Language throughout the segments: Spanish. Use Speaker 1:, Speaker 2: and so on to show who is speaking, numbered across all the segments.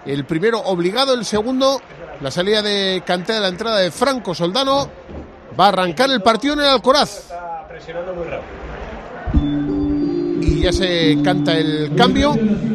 Speaker 1: El primero obligado, el segundo, la salida de Kanté de la entrada de Franco Soldano. Va a arrancar el partido en el Alcoraz.
Speaker 2: Está presionando muy rápido.
Speaker 1: Y ya se canta el cambio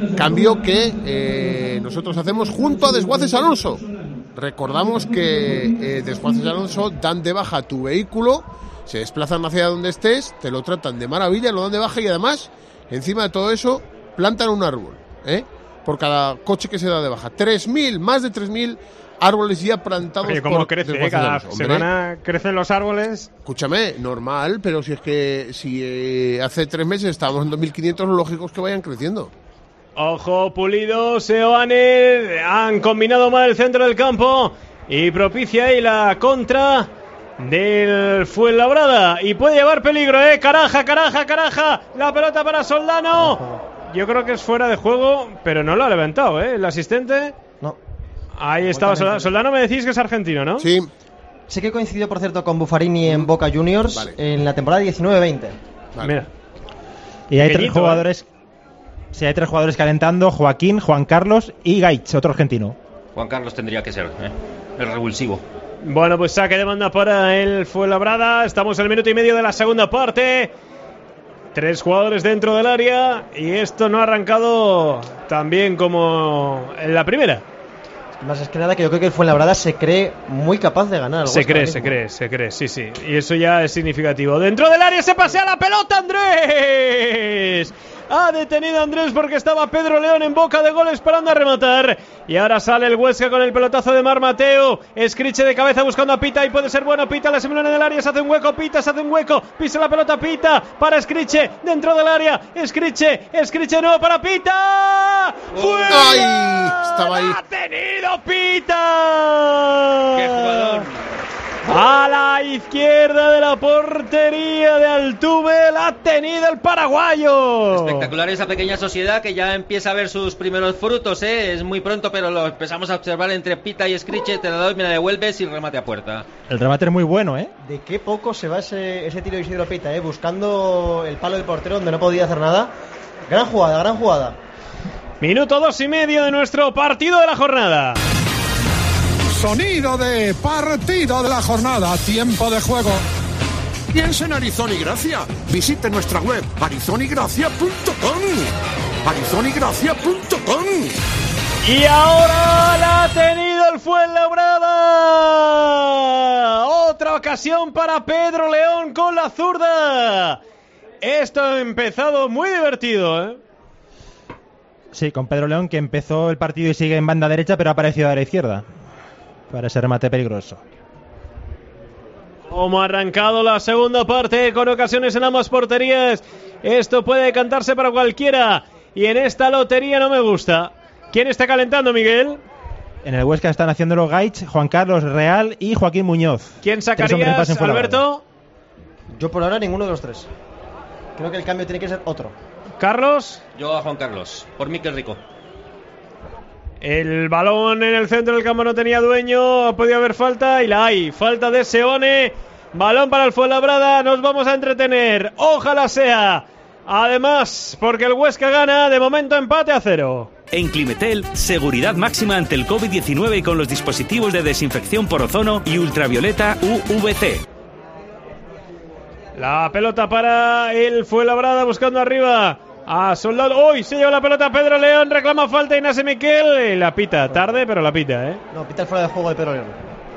Speaker 1: que nosotros hacemos junto a Desguaces Alonso. Recordamos que Desguaces Alonso dan de baja tu vehículo, se desplazan hacia donde estés, te lo tratan de maravilla, lo dan de baja y además, encima de todo eso, plantan un árbol, por cada coche que se da de baja. 3.000, más de 3.000 árboles ya plantados.
Speaker 2: Oye, ¿cómo
Speaker 1: por
Speaker 2: crece? Cada semana crecen los árboles.
Speaker 1: Escúchame, normal, pero si es que si hace 3 meses estábamos en 2.500, lo lógico es que vayan creciendo.
Speaker 2: Ojo, Pulido, Seoane, han combinado mal el centro del campo y propicia ahí la contra del Fuenlabrada y puede llevar peligro, Caraja, la pelota para Soldano. Yo creo que es fuera de juego, pero no lo ha levantado, el asistente.
Speaker 3: No.
Speaker 2: Ahí estaba Soldano, me decís que es argentino, ¿no?
Speaker 1: Sí.
Speaker 3: Sé que coincidió, por cierto, con Buffarini en Boca Juniors, vale, en la temporada 19-20.
Speaker 2: Vale. Mira.
Speaker 4: Y hay tres jugadores. Sí, hay 3 jugadores calentando: Joaquín, Juan Carlos y Gaich, otro argentino.
Speaker 5: Juan Carlos tendría que ser, el revulsivo.
Speaker 2: Bueno, pues saque de banda para el Fuenlabrada. Estamos en el minuto y medio de la segunda parte. 3 jugadores dentro del área y esto no ha arrancado tan bien como en la primera.
Speaker 3: Más es que nada que yo creo que el Fuenlabrada se cree muy capaz de ganar.
Speaker 2: Se cree, sí. Y eso ya es significativo. Dentro del área se pasea la pelota, Andrés. Ha detenido Andrés porque estaba Pedro León en boca de gol esperando a rematar. Y ahora sale el Huesca con el pelotazo de Mar Mateo. Escriche de cabeza buscando a Pita y puede ser bueno. Pita la simulana en el área, se hace un hueco. Pita se hace un hueco. Pisa la pelota Pita para Escriche dentro del área. Escriche no para Pita. ¡Fuera!
Speaker 1: ¡Ay! Estaba ahí.
Speaker 2: ¡Ha tenido Pita!
Speaker 5: ¡Qué jugador!
Speaker 2: A la izquierda de la portería de Altuve la ha tenido el paraguayo.
Speaker 5: Espectacular esa pequeña sociedad que ya empieza a ver sus primeros frutos, Es muy pronto, pero lo empezamos a observar entre Pita y Escriche. Te la doy, me la devuelves y remate a puerta.
Speaker 4: El remate es muy bueno,
Speaker 3: De qué poco se va ese tiro de Isidro Pita, buscando el palo del portero donde no podía hacer nada. Gran jugada.
Speaker 2: Minuto 2:30 de nuestro partido de la jornada.
Speaker 6: Sonido de partido de la jornada, tiempo de juego. Piensa en Arizona y Gracia. Visite nuestra web arizonigracia.com. arizonigracia.com.
Speaker 2: Y ahora la ha tenido el Fuenlabrada. Otra ocasión para Pedro León con la zurda. Esto ha empezado muy divertido,
Speaker 4: Sí, con Pedro León, que empezó el partido y sigue en banda derecha, pero ha aparecido a la izquierda para ese remate peligroso.
Speaker 2: Como ha arrancado la segunda parte con ocasiones en ambas porterías. Esto puede decantarse para cualquiera. Y en esta lotería no me gusta. ¿Quién está calentando, Miguel?
Speaker 4: En el Huesca están haciéndolo Gaich, Juan Carlos Real y Joaquín Muñoz.
Speaker 2: ¿Quién sacarías, Alberto?
Speaker 3: Yo por ahora ninguno de los 3. Creo que el cambio tiene que ser otro.
Speaker 2: ¿Carlos?
Speaker 5: Yo a Juan Carlos, por Mikel Rico.
Speaker 2: El balón en el centro del campo no tenía dueño. Ha podido haber falta y la hay. Falta de Seoane. Balón para el Fuenlabrada. Nos vamos a entretener. Ojalá sea. Además, porque el Huesca gana. De momento empate a 0.
Speaker 7: En Climetel, seguridad máxima ante el COVID-19 con los dispositivos de desinfección por ozono y ultravioleta UVC.
Speaker 2: La pelota para el Fuenlabrada buscando arriba a Soldado. ¡Uy! Se lleva la pelota Pedro León. Reclama falta Ignacio Miquel. La pita. Tarde, pero la pita,
Speaker 3: No, pita el fuera de juego de Pedro León.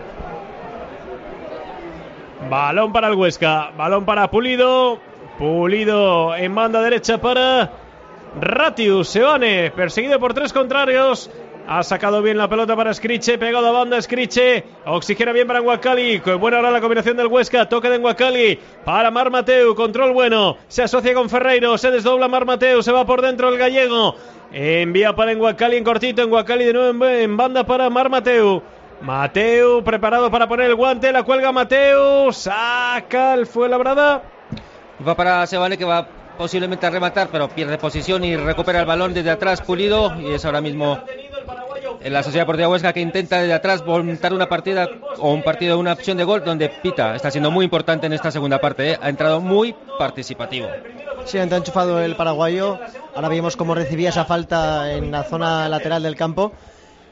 Speaker 2: Balón para el Huesca. Balón para Pulido. Pulido en banda derecha para Ratius. Seoane, perseguido por 3 contrarios. Ha sacado bien la pelota para Escriche, pegado a banda Escriche, oxigena bien para Nwakali, buena ahora la combinación del Huesca, toque de Nwakali para Mar Mateu, control bueno, se asocia con Ferreiro, se desdobla Mar Mateu, se va por dentro el gallego, envía para Nwakali en cortito, Nwakali de nuevo en banda para Mar Mateu. Mateu preparado para poner el guante, la cuelga Mateu, saca el Fuenlabrada.
Speaker 5: Va para Seoane, que va posiblemente a rematar, pero pierde posición y recupera el balón desde atrás Pulido, y es ahora mismo en la Sociedad Deportiva Huesca que intenta desde atrás montar una partida o un partido, una opción de gol donde Pita está siendo muy importante en esta segunda parte, ha entrado muy participativo.
Speaker 3: Sí, ha enchufado el paraguayo. Ahora vimos cómo recibía esa falta en la zona lateral del campo.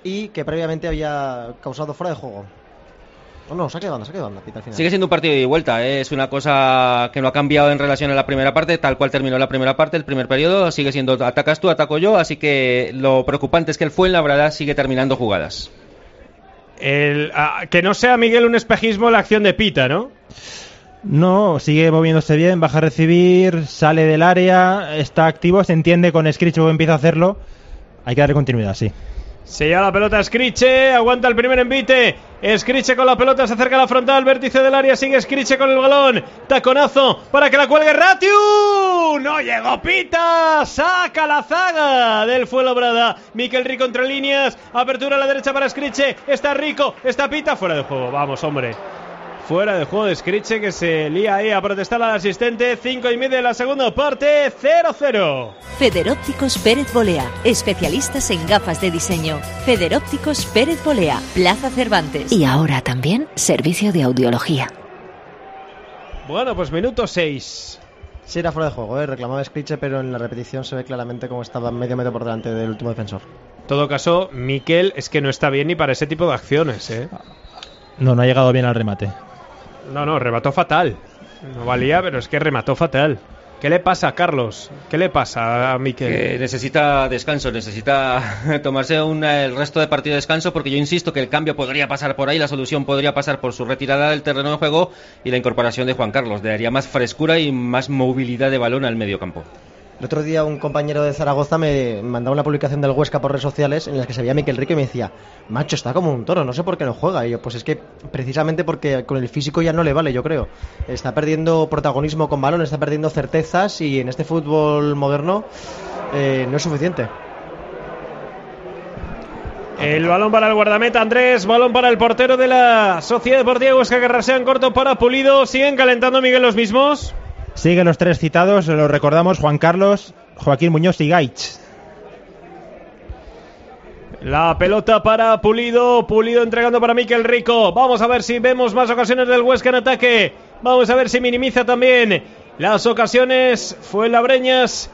Speaker 3: y que previamente había causado fuera de juego. No, saque de banda, pita al final.
Speaker 5: Sigue siendo un partido de ida y vuelta, ¿eh? Es una cosa que no ha cambiado en relación a la primera parte, tal cual terminó la primera parte, el primer periodo, sigue siendo atacas tú, ataco yo, así que lo preocupante es que el Fuenlabrada sigue terminando jugadas.
Speaker 2: Que no sea, Miguel, un espejismo la acción de Pita, ¿no?
Speaker 4: No, sigue moviéndose bien, baja a recibir, sale del área, está activo, se entiende con Skriche que empieza a hacerlo. Hay que darle continuidad, sí.
Speaker 2: Se lleva la pelota Skriche, aguanta el primer envite. Skriche con la pelota, se acerca a la frontal, vértice del área, sigue Skriche con el balón. Taconazo para que la cuelgue Ratiu. No llegó Pita, saca la zaga del Fuenlabrada. Mikel Rico entre líneas, apertura a la derecha para Skriche. Está Rico, está Pita, fuera de juego. Vamos, hombre. Fuera de juego de Skriche, que se lía ahí a protestar al asistente. 5:30 de la segunda parte, 0-0.
Speaker 8: Federópticos Pérez Bolea, especialistas en gafas de diseño. Federópticos Pérez Bolea, Plaza Cervantes. Y ahora también servicio de audiología.
Speaker 2: Bueno, pues minuto 6.
Speaker 3: Sí, era fuera de juego, reclamaba Skriche, pero en la repetición se ve claramente cómo estaba medio metro por delante del último defensor.
Speaker 2: En todo caso, Mikel es que no está bien ni para ese tipo de acciones,
Speaker 4: No ha llegado bien al remate.
Speaker 2: No, remató fatal. No valía, pero es que remató fatal. ¿Qué le pasa a Carlos? ¿Qué le pasa a Mikel?
Speaker 5: Necesita descanso, necesita tomarse el resto de partido de descanso, porque yo insisto que el cambio podría pasar por ahí, la solución podría pasar por su retirada del terreno de juego y la incorporación de Juan Carlos. Le daría más frescura y más movilidad de balón al medio campo.
Speaker 3: El otro día un compañero de Zaragoza me mandaba una publicación del Huesca por redes sociales en la que se veía a Mikel Rico y me decía: macho, está como un toro, no sé por qué no juega. Y yo, pues es que precisamente porque con el físico ya no le vale, yo creo. Está perdiendo protagonismo con balón, está perdiendo certezas, y en este fútbol moderno no es suficiente.
Speaker 2: El balón para el guardameta Andrés, balón para el portero de la Sociedad Deportiva Huesca, que rasea en corto para Pulido. ¿Siguen calentando, Miguel, los mismos?
Speaker 4: Siguen los tres citados, los recordamos: Juan Carlos, Joaquín Muñoz y Gaich.
Speaker 2: La pelota para Pulido, Pulido entregando para Mikel Rico. Vamos a ver si vemos más ocasiones del Huesca en ataque. Vamos a ver si minimiza también las ocasiones fuenlabreñas.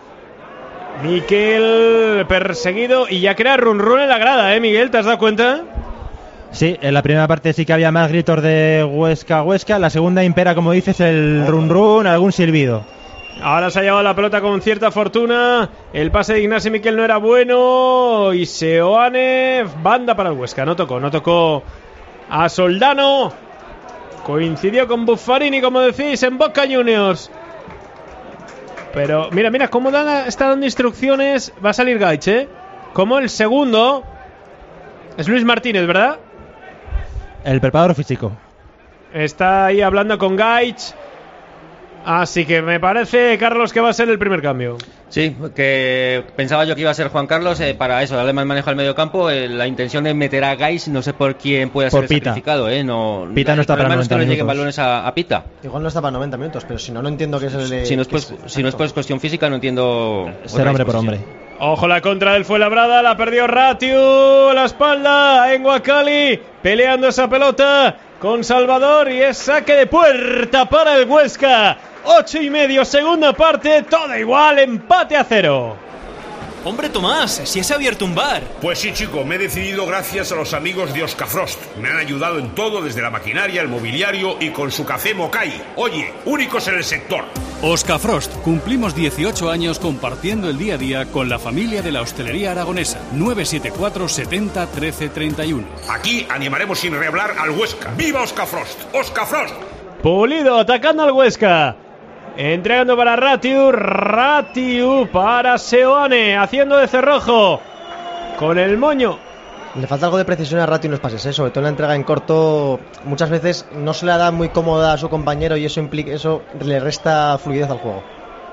Speaker 2: Mikel perseguido y ya crea run en la grada, Miguel, ¿te has dado cuenta?
Speaker 4: Sí, en la primera parte sí que había más gritos de Huesca, Huesca. La segunda impera, como dices, el run, algún silbido.
Speaker 2: Ahora se ha llevado la pelota con cierta fortuna. El pase de Ignasi Miquel no era bueno. Y Seoane, banda para el Huesca. No tocó a Soldano. Coincidió con Buffarini, como decís, en Boca Juniors. Pero mira cómo está dando instrucciones. Va a salir Gaich, como el segundo. Es Luis Martínez, ¿verdad?
Speaker 4: El preparador físico.
Speaker 2: Está ahí hablando con Gaich. Así que me parece, Carlos, que va a ser el primer cambio.
Speaker 5: Sí, que pensaba yo que iba a ser Juan Carlos, para eso, darle más manejo al medio campo. La intención de meter a Gaich, no sé por quién puede ser sacrificado.
Speaker 4: Pita no está para 90 minutos.
Speaker 5: Que no lleguen balones a Pita.
Speaker 3: Igual no está para 90 minutos, pero si no entiendo que es el de...
Speaker 5: Si no es pues cuestión física, no entiendo...
Speaker 4: Ser hombre por hombre.
Speaker 2: Ojo, la contra del Fuenlabrada, la perdió Ratiu, la espalda en Guacali, peleando esa pelota con Salvador, y es saque de puerta para el Huesca. 8:30, segunda parte, todo igual, empate a 0.
Speaker 9: Hombre, Tomás, si has abierto un bar.
Speaker 6: Pues sí, chico, me he decidido gracias a los amigos de Oscafrost. Me han ayudado en todo, desde la maquinaria, el mobiliario y con su café Mokai. Oye, únicos en el sector.
Speaker 9: Oscafrost, cumplimos 18 años compartiendo el día a día con la familia de la hostelería aragonesa. 974 70 13 31.
Speaker 6: Aquí animaremos sin rehablar al Huesca. ¡Viva Oscafrost! ¡Oscafrost!
Speaker 2: Pulido atacando al Huesca. Entregando para Ratiu para Seoane, haciendo de cerrojo con el moño.
Speaker 3: Le falta algo de precisión a Ratiu en los pases, sobre todo en la entrega en corto. Muchas veces no se le da muy cómoda a su compañero y eso le resta fluidez al juego.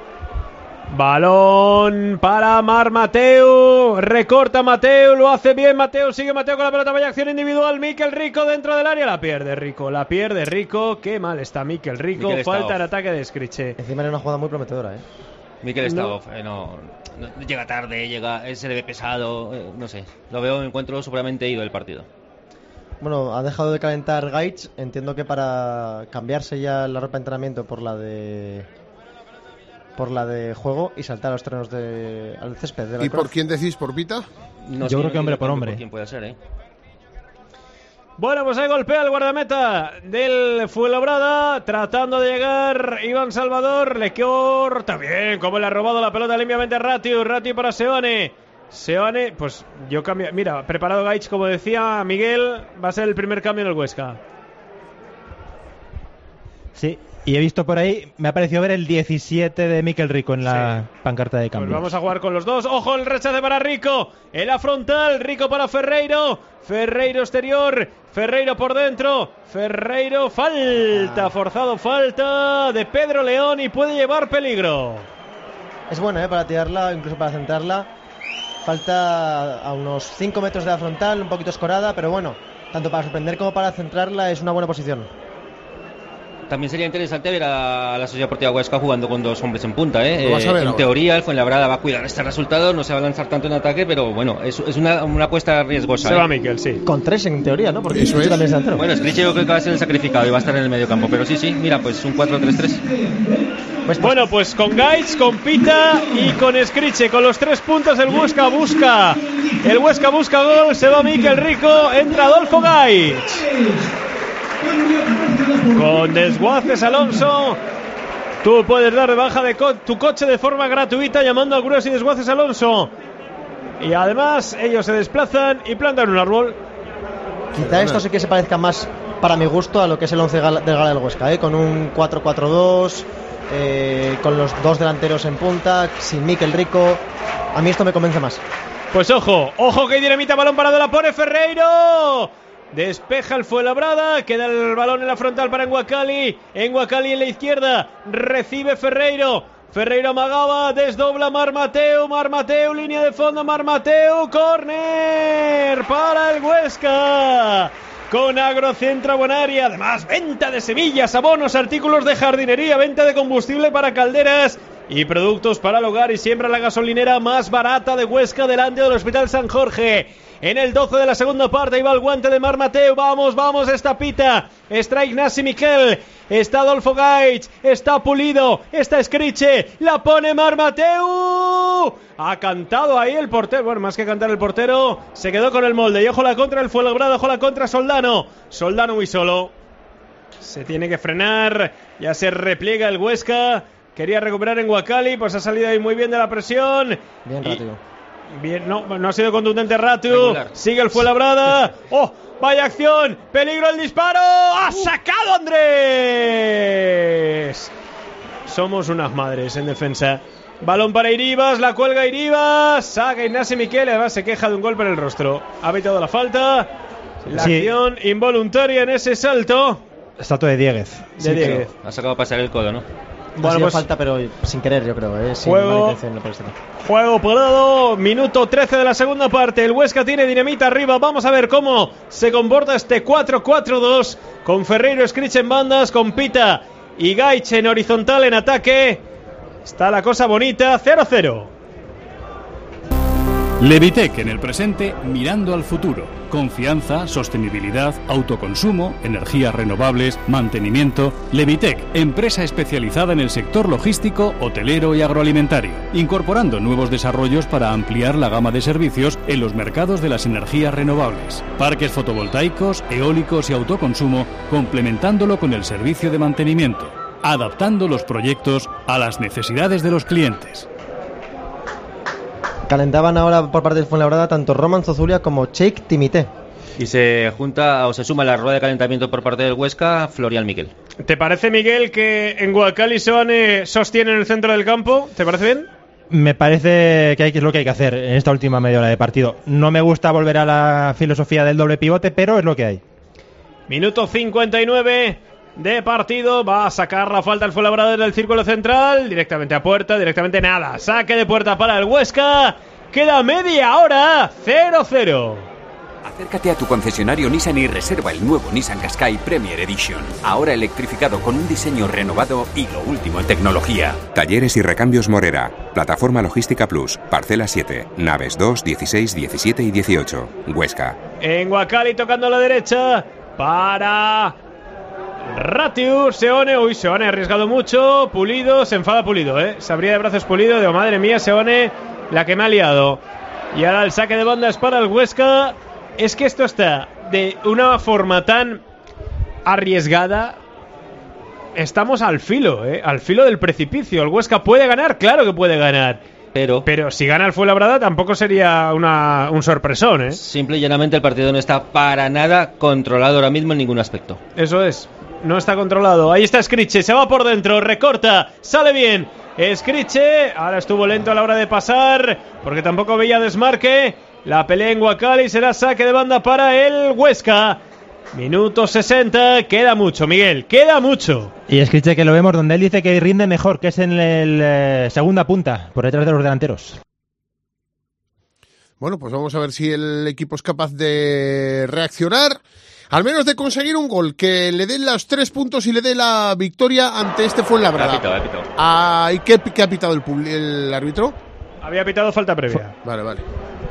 Speaker 2: Balón para Marc Mateu, recorta Mateu, lo hace bien Mateu, sigue Mateu con la pelota, vaya acción individual, Mikel Rico dentro del área, la pierde Rico, qué mal está Mikel Rico, falta el ataque de Skriche.
Speaker 3: Encima era una jugada muy prometedora,
Speaker 5: Mikel está off, no llega tarde, se le ve pesado, no sé, lo veo, encuentro supremamente ido el partido.
Speaker 3: Bueno, ha dejado de calentar Gaich, entiendo que para cambiarse ya la ropa de entrenamiento por la de por la de juego y saltar a los terrenos al césped de la
Speaker 1: ¿Y por quién decís? ¿Por Pita?
Speaker 4: No, yo creo que hombre por hombre.
Speaker 5: ¿Quién puede ser,
Speaker 2: Bueno, pues ahí golpea el guardameta del Fuenlabrada, tratando de llegar Iván Salvador, le corta bien, como le ha robado la pelota limpiamente a Ratiu para Seoane, pues yo cambio, mira, preparado Gaich, como decía Miguel, va a ser el primer cambio en el Huesca.
Speaker 4: Sí, y he visto por ahí, me ha parecido ver el 17 de Mikel Rico en la pancarta de cambio.
Speaker 2: Pues vamos a jugar con los dos. ¡Ojo, el rechace para Rico! En la frontal, Rico para Ferreiro. Ferreiro exterior, Ferreiro por dentro. Ferreiro, falta, forzado, falta de Pedro León y puede llevar peligro.
Speaker 3: Es bueno, para tirarla, incluso para centrarla. Falta a unos 5 metros de la frontal, un poquito escorada, pero bueno, tanto para sorprender como para centrarla es una buena posición.
Speaker 5: También sería interesante ver a la Sociedad Deportiva Huesca jugando con 2 hombres en punta.
Speaker 1: En
Speaker 5: teoría, el Fuenlabrada va a cuidar este resultado, no se va a lanzar tanto en ataque, pero bueno, es una apuesta riesgosa.
Speaker 2: Se va Miquel, sí.
Speaker 3: Con 3 en teoría, ¿no? Porque
Speaker 1: eso es.
Speaker 3: También es delantero.
Speaker 5: Bueno, Scriche yo creo que va a ser el sacrificado y va a estar en el medio campo, pero sí, mira, pues un 4-3-3.
Speaker 2: Bueno, pues con Gaich, con Pita y con Scriche, con los 3 puntos el Huesca busca gol, se va Miquel Rico, entra Adolfo Gaich. Con Desguaces Alonso, tú puedes dar de baja de tu coche de forma gratuita llamando a Grúas y Desguaces Alonso. Y además ellos se desplazan y plantan un árbol.
Speaker 3: Quizá esto sí que se parezca más, para mi gusto, a lo que es el 11 del Gala del Huesca, con un 4-4-2, con los 2 delanteros en punta, sin Mikel Rico. A mí esto me convence más.
Speaker 2: Pues ojo que hay dinamita, balón parado, la pone Ferreiro. Despeja el Fuenlabrada, queda el balón en la frontal para Enguacali en la izquierda, recibe Ferreiro amagaba, desdobla Marmateu, línea de fondo, Marmateu, córner para el Huesca, con Agrocentra Bonaria, además venta de semillas, abonos, artículos de jardinería, venta de combustible para calderas y productos para el hogar, y siembra la gasolinera más barata de Huesca delante del Hospital San Jorge. En el 12 de la segunda parte, ahí va el guante de Marmateu, vamos, está Pita, está Ignasi Miquel, está Adolfo Gaich, está Pulido, está Scriche, la pone Marmateu, ha cantado ahí el portero, bueno, más que cantar el portero, se quedó con el molde, y ojo la contra el Fuenlabrada, ojo la contra Soldano muy solo, se tiene que frenar, ya se repliega el Huesca, quería recuperar en Enguacali, pues ha salido ahí muy bien de la presión.
Speaker 3: Bien, Ratiu.
Speaker 2: Bien, no ha sido contundente Ratiu. Sigue el Fuenlabrada. ¡Oh! ¡Vaya acción! ¡Peligro el disparo! ¡Ha sacado Andrés! Somos unas madres en defensa. Balón para Iribas, la cuelga Iribas. Saca Ignasi Miquel, además se queja de un golpe en el rostro. Ha evitado la falta. La acción involuntaria en ese salto.
Speaker 4: Salto de Dieguez.
Speaker 5: Ha sacado a pasar el codo, ¿no?
Speaker 3: Bueno, pues falta, pero sin querer, yo creo, sin mala intención, no parece.
Speaker 2: Juego parado, minuto 13 de la segunda parte. El Huesca tiene dinamita arriba. Vamos a ver cómo se comporta este 4-4-2 con Ferreiro, Scriche en bandas, con Pita y Gaich en horizontal en ataque. Está la cosa bonita, 0-0.
Speaker 9: Levitec en el presente, mirando al futuro. Confianza, sostenibilidad, autoconsumo, energías renovables, mantenimiento. Levitec, empresa especializada en el sector logístico, hotelero y agroalimentario, incorporando nuevos desarrollos para ampliar la gama de servicios en los mercados de las energías renovables. Parques fotovoltaicos, eólicos y autoconsumo, complementándolo con el servicio de mantenimiento, adaptando los proyectos a las necesidades de los clientes.
Speaker 3: Calentaban ahora por parte del Fuenlabrada tanto Roman Zozulia como Cheikh Timité.
Speaker 5: Y se suma a la rueda de calentamiento por parte del Huesca Florian Miquel.
Speaker 2: ¿Te parece, Miguel, que Enguacali y Seoane sostienen el centro del campo? ¿Te parece bien?
Speaker 4: Me parece que es lo que hay que hacer en esta última media hora de partido. No me gusta volver a la filosofía del doble pivote, pero es lo que hay.
Speaker 2: Minuto 59 de partido. Va a sacar la falta el Fuenlabrada del círculo central. Directamente a puerta, directamente nada. Saque de puerta para el Huesca. Queda media hora. 0-0.
Speaker 10: Acércate a tu concesionario Nissan y reserva el nuevo Nissan Qashqai Premier Edition. Ahora electrificado con un diseño renovado y lo último en tecnología. Talleres y recambios Morera. Plataforma Logística Plus. Parcela 7. Naves 2, 16, 17 y 18. Huesca.
Speaker 2: Enguacali tocando a la derecha para Ratiu, Seone, Seone ha arriesgado mucho, Pulido, se enfada Pulido, se abría de brazos Pulido, digo, madre mía, Seone, la que me ha liado. Y ahora el saque de banda es para el Huesca. Es que esto está de una forma tan arriesgada. Estamos al filo del precipicio. El Huesca puede ganar, claro que puede ganar. Pero si gana el Fuenlabrada tampoco sería un sorpresón,
Speaker 5: Simple y llanamente el partido no está para nada controlado ahora mismo en ningún aspecto.
Speaker 2: Eso es, no está controlado. Ahí está Scriche, se va por dentro, recorta, sale bien. Scriche, ahora estuvo lento a la hora de pasar, porque tampoco veía desmarque. La pelea en Guacali, será saque de banda para el Huesca. Minuto 60, queda mucho, Miguel, queda mucho.
Speaker 4: Y Scriche, que lo vemos donde él dice que rinde mejor, que es en el segunda punta, por detrás de los delanteros.
Speaker 1: Bueno, pues vamos a ver si el equipo es capaz de reaccionar, al menos de conseguir un gol que le dé los 3 puntos y le dé la victoria ante este Fuenlabrada.
Speaker 5: Ha pitado.
Speaker 1: ¿Y qué ha pitado el árbitro?
Speaker 2: Había pitado falta previa.
Speaker 1: Vale.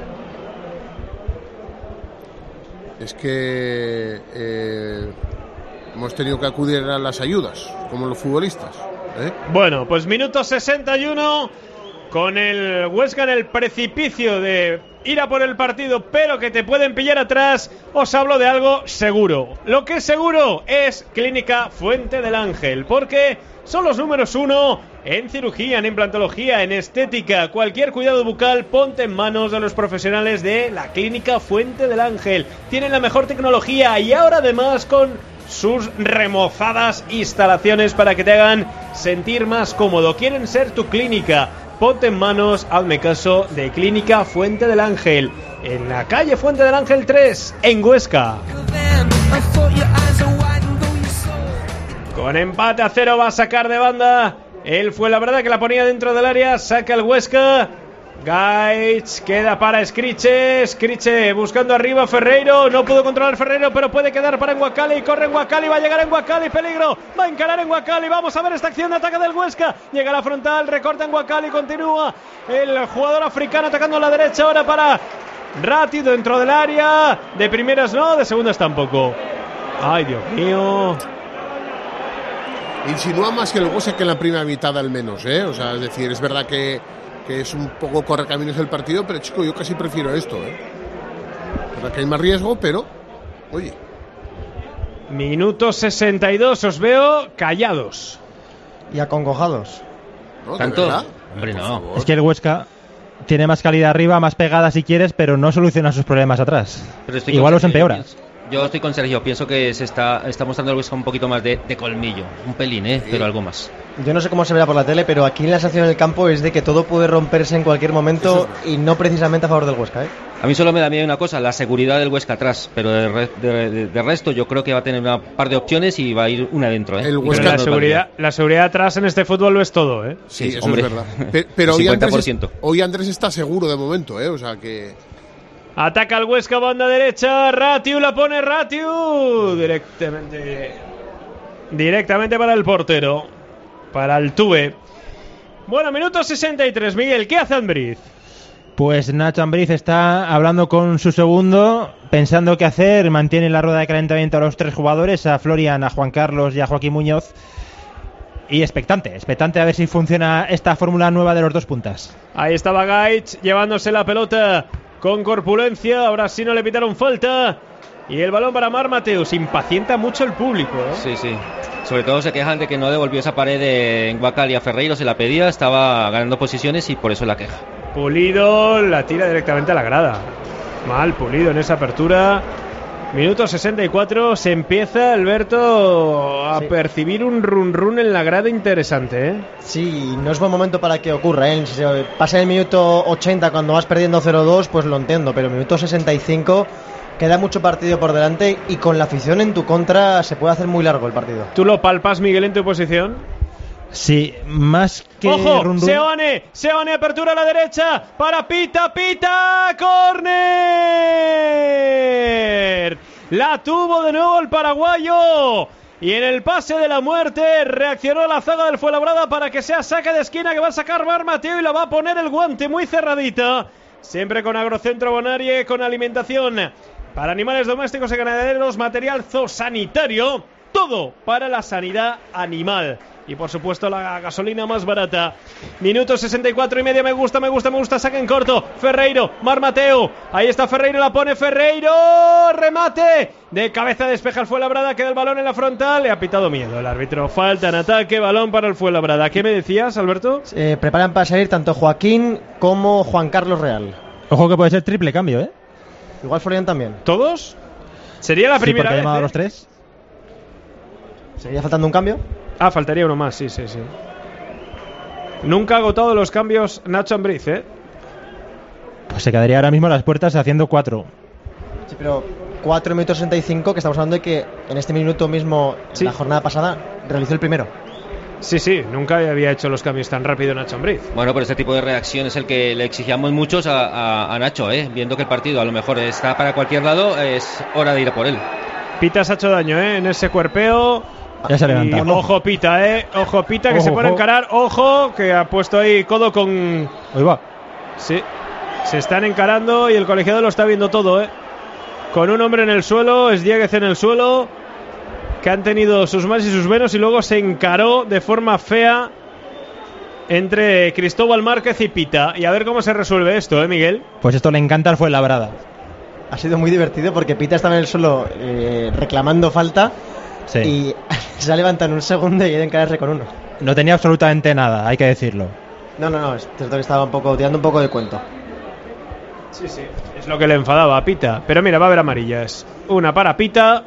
Speaker 1: Es que hemos tenido que acudir a las ayudas, como los futbolistas.
Speaker 2: Bueno, pues minuto 61, con el Huesca en el precipicio de ir a por el partido, pero que te pueden pillar atrás. Os hablo de algo seguro. Lo que es seguro es Clínica Fuente del Ángel, porque son los números 1 en cirugía, en implantología, en estética. Cualquier cuidado bucal, ponte en manos de los profesionales de la Clínica Fuente del Ángel. Tienen la mejor tecnología y ahora además con sus remozadas instalaciones para que te hagan sentir más cómodo. Quieren ser tu clínica. Ponte en manos, hazme caso, de Clínica Fuente del Ángel, en la calle Fuente del Ángel 3, en Huesca. Con empate a 0 va a sacar de banda el Fuenlabrada, que la ponía dentro del área. Saca el Huesca. Gaich queda para Scriche buscando arriba Ferreiro, no pudo controlar Ferreiro, pero puede quedar para Enguacali, corre Enguacali, va a llegar Enguacali, peligro, va a encarar Enguacali, vamos a ver esta acción de ataque del Huesca, llega a la frontal, recorta Enguacali, continúa el jugador africano atacando a la derecha ahora para Ratiu dentro del área, de primeras no, de segundas tampoco. Ay, Dios mío.
Speaker 1: Insinúa más que el Huesca que en la primera mitad al menos, o sea, es decir, es verdad que es un poco correcaminos el partido, pero chico, yo casi prefiero esto, verdad que hay más riesgo, pero oye.
Speaker 2: Minuto 62, os veo callados
Speaker 3: y acongojados.
Speaker 1: ¿No?
Speaker 5: ¿Tanto? Hombre, no.
Speaker 4: Es que el Huesca tiene más calidad arriba, más pegada si quieres, pero no soluciona sus problemas atrás. Igual los empeora.
Speaker 5: Yo estoy con Sergio, pienso que se está mostrando el Huesca un poquito más de colmillo, un pelín,
Speaker 1: sí.
Speaker 5: Pero algo más.
Speaker 3: Yo no sé cómo se verá por la tele, pero aquí la sensación en el campo es de que todo puede romperse en cualquier momento y no precisamente a favor del Huesca,
Speaker 5: A mí solo me da miedo una cosa, la seguridad del Huesca atrás, pero de resto yo creo que va a tener una par de opciones y va a ir una dentro,
Speaker 1: El Huesca,
Speaker 2: la seguridad atrás en este fútbol lo es todo,
Speaker 1: Sí, eso
Speaker 5: hombre.
Speaker 1: es verdad. Pero hoy
Speaker 5: 50%.
Speaker 1: Andrés está seguro de momento, o sea que...
Speaker 2: Ataca el Huesca, banda derecha, Ratiu la pone directamente para el portero, para el Tuve. Bueno, minuto 63, Miguel, ¿qué hace Ambriz?
Speaker 4: Pues Nacho Ambriz está hablando con su segundo, pensando qué hacer, mantiene la rueda de calentamiento a los 3 jugadores, a Florian, a Juan Carlos y a Joaquín Muñoz. Y expectante a ver si funciona esta fórmula nueva de los 2 puntas.
Speaker 2: Ahí estaba Gaich llevándose la pelota con corpulencia, ahora sí no le pitaron falta. Y el balón para Marc Mateus, impacienta mucho el público,
Speaker 5: Sí. Sobre todo se quejan de que no devolvió esa pared de Enguacali a Ferreiro, se la pedía, estaba ganando posiciones y por eso la queja.
Speaker 2: Pulido la tira directamente a la grada. Mal Pulido en esa apertura. Minuto 64, se empieza, Alberto, a percibir un run en la grada interesante,
Speaker 3: Sí, no es buen momento para que ocurra, Si se pasa el minuto 80 cuando vas perdiendo 0-2, pues lo entiendo, pero el minuto 65 queda mucho partido por delante y con la afición en tu contra se puede hacer muy largo el partido.
Speaker 2: ¿Tú lo palpas, Miguel, en tu posición?
Speaker 4: Sí, más que
Speaker 2: ¡ojo!
Speaker 4: run.
Speaker 2: Seone, apertura a la derecha para Pita, córner. La tuvo de nuevo el paraguayo. Y en el pase de la muerte reaccionó la zaga del Fuenlabrada para que sea saque de esquina que va a sacar Marc Mateus y la va a poner el guante muy cerradita. Siempre con Agrocentro Bonarie, con alimentación para animales domésticos y ganaderos, material zoosanitario. todo para la sanidad animal. Y por supuesto la gasolina más barata. Minuto 64 y medio. Me gusta. Saca en corto. Ferreiro, Mar Mateo. Ahí está Ferreiro, la pone Ferreiro. Remate. De cabeza despeja el Fuenlabrada. Queda el balón en la frontal. Le ha pitado miedo el árbitro. Falta en ataque. Balón para el Fuenlabrada. ¿Qué me decías, Alberto?
Speaker 3: Preparan para salir tanto Joaquín como Juan Carlos Real.
Speaker 4: Ojo que puede ser triple cambio, ¿eh?
Speaker 3: Igual Florian también.
Speaker 2: ¿Todos? ¿Sería la primera vez?
Speaker 4: Ha llamado a los tres.
Speaker 3: ¿Seguiría faltando un cambio?
Speaker 2: Faltaría uno más, sí. Nunca ha agotado los cambios Nacho Ambriz, ¿eh?
Speaker 4: Pues se quedaría ahora mismo a las puertas haciendo 4.
Speaker 3: Sí, pero 4 minutos 65, que estamos hablando de que en este minuto mismo,
Speaker 2: sí,
Speaker 3: la jornada pasada, realizó el primero.
Speaker 2: Sí, nunca había hecho los cambios tan rápido Nacho Ambriz.
Speaker 5: Bueno, pero este tipo de reacción es el que le exigíamos muchos a Nacho, viendo que el partido a lo mejor está para cualquier lado, es hora de ir a por él.
Speaker 2: Pita se ha hecho daño, en ese cuerpeo.
Speaker 4: Ya se levanta.
Speaker 2: Ojo Pita, ojo Pita, que se pone a encarar. Ojo, que ha puesto ahí codo con...
Speaker 4: Ahí va.
Speaker 2: Sí, se están encarando y el colegiado lo está viendo todo, con un hombre en el suelo, es Dieguez en el suelo, que han tenido sus más y sus menos, y luego se encaró de forma fea entre Cristóbal Márquez y Pita. Y a ver cómo se resuelve esto, Miguel.
Speaker 4: Pues esto le encanta al Fuenlabrada.
Speaker 3: Ha sido muy divertido porque Pita estaba en el suelo reclamando falta.
Speaker 4: Sí.
Speaker 3: Y se ha levantado en un segundo y ha ido a encararse con uno.
Speaker 4: No tenía absolutamente nada, hay que decirlo.
Speaker 3: No, es cierto que estaba tirando un poco de cuento.
Speaker 2: Sí, es lo que le enfadaba a Pita. Pero mira, va a haber amarillas. Una para Pita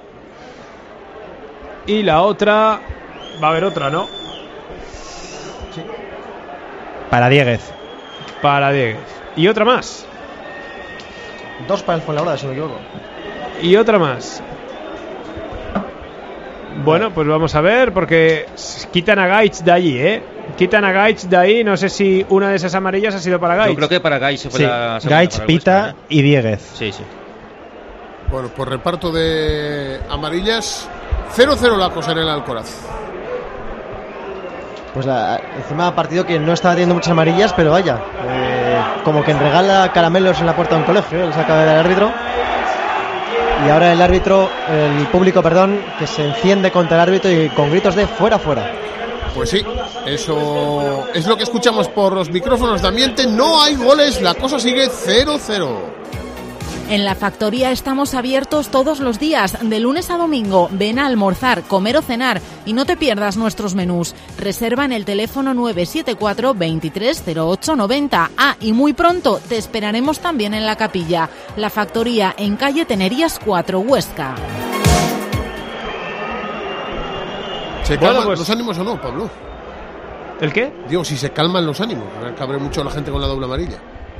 Speaker 2: y la otra... Va a haber otra, ¿no?
Speaker 3: Sí.
Speaker 4: Para Dieguez.
Speaker 2: Y otra más.
Speaker 3: 2 para el Fuenlabrada, si no me equivoco.
Speaker 2: Y otra más. Bueno, pues vamos a ver, porque quitan a Gaich de allí, Quitan a Gaich de ahí, no sé si una de esas amarillas ha sido para Gaich.
Speaker 5: Yo creo que para Gaich fue la segunda.
Speaker 4: Gaich, Pita y Dieguez.
Speaker 5: Sí.
Speaker 1: Bueno, por reparto de amarillas, 0-0 la cosa en el Alcoraz.
Speaker 3: Pues encima partido que no estaba teniendo muchas amarillas, pero vaya, como que regala caramelos en la puerta de un colegio, les acaba de dar el árbitro. Y ahora el público, que se enciende contra el árbitro y con gritos de fuera.
Speaker 1: Pues sí, eso es lo que escuchamos por los micrófonos de ambiente. No hay goles, la cosa sigue 0-0.
Speaker 11: En la factoría estamos abiertos todos los días, de lunes a domingo. Ven a almorzar, comer o cenar y no te pierdas nuestros menús. Reserva en el teléfono 974 23 08 90. Y muy pronto te esperaremos también en la capilla. La factoría en calle Tenerías 4, Huesca.
Speaker 1: ¿Se calman los ánimos o no, Pablo?
Speaker 2: ¿El qué?
Speaker 1: Digo, si se calman los ánimos. Cabré mucho la gente con la doble amarilla.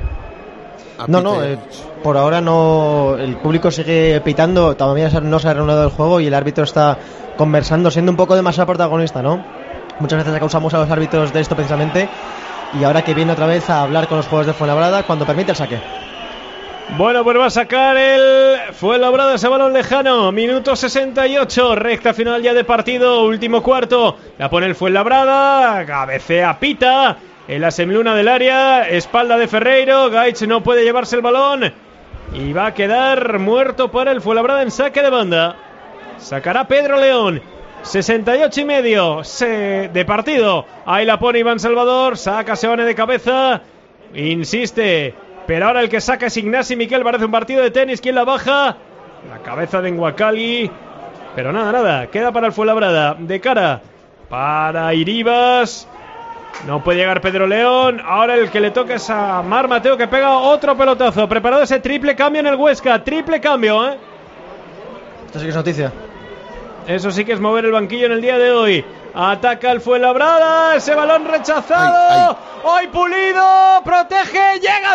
Speaker 3: Por ahora no. El público sigue pitando, todavía no se ha reanudado el juego y el árbitro está conversando, siendo un poco demasiado protagonista, ¿no? Muchas veces acusamos a los árbitros de esto precisamente, y ahora que viene otra vez a hablar con los jugadores de Fuenlabrada cuando permite el saque.
Speaker 2: Bueno, pues va a sacar el Fuenlabrada ese balón lejano. Minuto 68, recta final ya de partido, último cuarto. La pone el Fuenlabrada, cabecea Pita en la semiluna del área, espalda de Ferreiro. Gaich no puede llevarse el balón y va a quedar muerto para el Fuenlabrada en saque de banda. Sacará Pedro León. 68 y medio de partido. Ahí la pone Iván Salvador. Saca Seoane de cabeza. Insiste. Pero ahora el que saca es Ignasi Miquel. Parece un partido de tenis. ¿Quién la baja? La cabeza de Enguacali. Pero nada. Queda para el Fuenlabrada. De cara para Iribas. No puede llegar Pedro León. Ahora el que le toca es a Mar Mateo, que pega otro pelotazo. Preparado ese triple cambio en el Huesca. Triple cambio,
Speaker 3: Esto sí que es noticia.
Speaker 2: Eso sí que es mover el banquillo en el día de hoy. Ataca el Fuenlabrada. Ese balón rechazado. ¡Ay, Pulido! ¡Protege! ¡Llega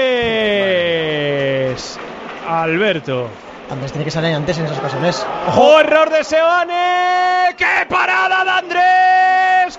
Speaker 2: Andrés! Alberto.
Speaker 3: Andrés tiene que salir antes en esas ocasiones.
Speaker 2: ¡Ojo! ¡Error de Seoane! ¡Qué parada de Andrés!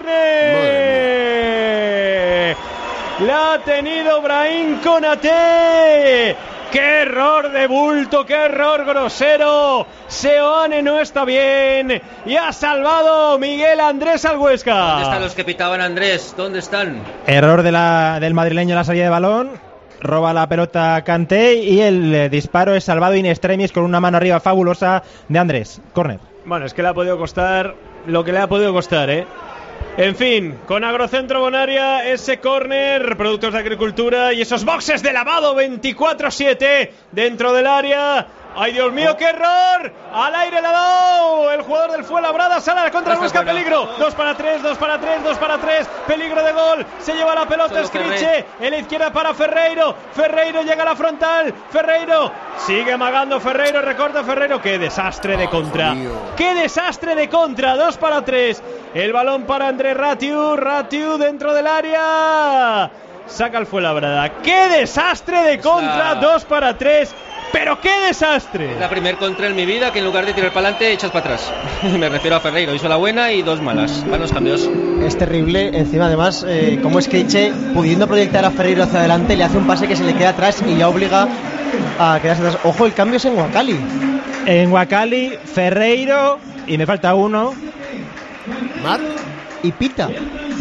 Speaker 2: ¡Corre! La ha tenido Brahim Konaté. ¡Qué error de bulto! ¡Qué error grosero! Seoane no está bien y ha salvado Miguel Andrés al Huesca.
Speaker 5: ¿Dónde están los que pitaban Andrés? ¿Dónde están?
Speaker 4: Error del madrileño en la salida de balón. Roba la pelota Kanté y el disparo es salvado in extremis con una mano arriba fabulosa de Andrés. Córner.
Speaker 2: Bueno, es que le ha podido costar lo que le ha podido costar, ¿eh? En fin, con Agrocentro Bonaria, ese córner, productos de agricultura y esos boxes de lavado 24/7 dentro del área. ¡Ay, Dios mío, qué error! ¡Al aire la ha dado! El jugador del Fuenlabrada sale contra el Huesca, peligro. 2 para 3, peligro de gol. Se lleva la pelota Escriche, en la izquierda para Ferreiro. Ferreiro llega a la frontal. Ferreiro sigue amagando. Ferreiro, recorta Ferreiro. ¡Qué desastre de contra! ¡Qué desastre de contra! 2 para 3. El balón para André Ratiu. Ratiu dentro del área. Saca el Fuenlabrada. ¡Qué desastre de contra! 2 para 3. ¡Pero qué desastre!
Speaker 5: Es la primer contra en mi vida que en lugar de tirar para adelante echas para atrás. Me refiero a Ferreiro, hizo la buena y 2 malas. Van los cambios.
Speaker 3: Es terrible, encima además, como Escriche, pudiendo proyectar a Ferreiro hacia adelante, le hace un pase que se le queda atrás y ya obliga a quedarse atrás. Ojo, el cambio es en Huacali.
Speaker 4: En Huacali, Ferreiro, y me falta uno.
Speaker 1: Marc
Speaker 3: y Pita.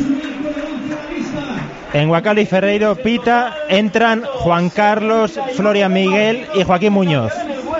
Speaker 4: En Huacali, Ferreiro, Pita, entran Juan Carlos, Florian Miguel y Joaquín Muñoz.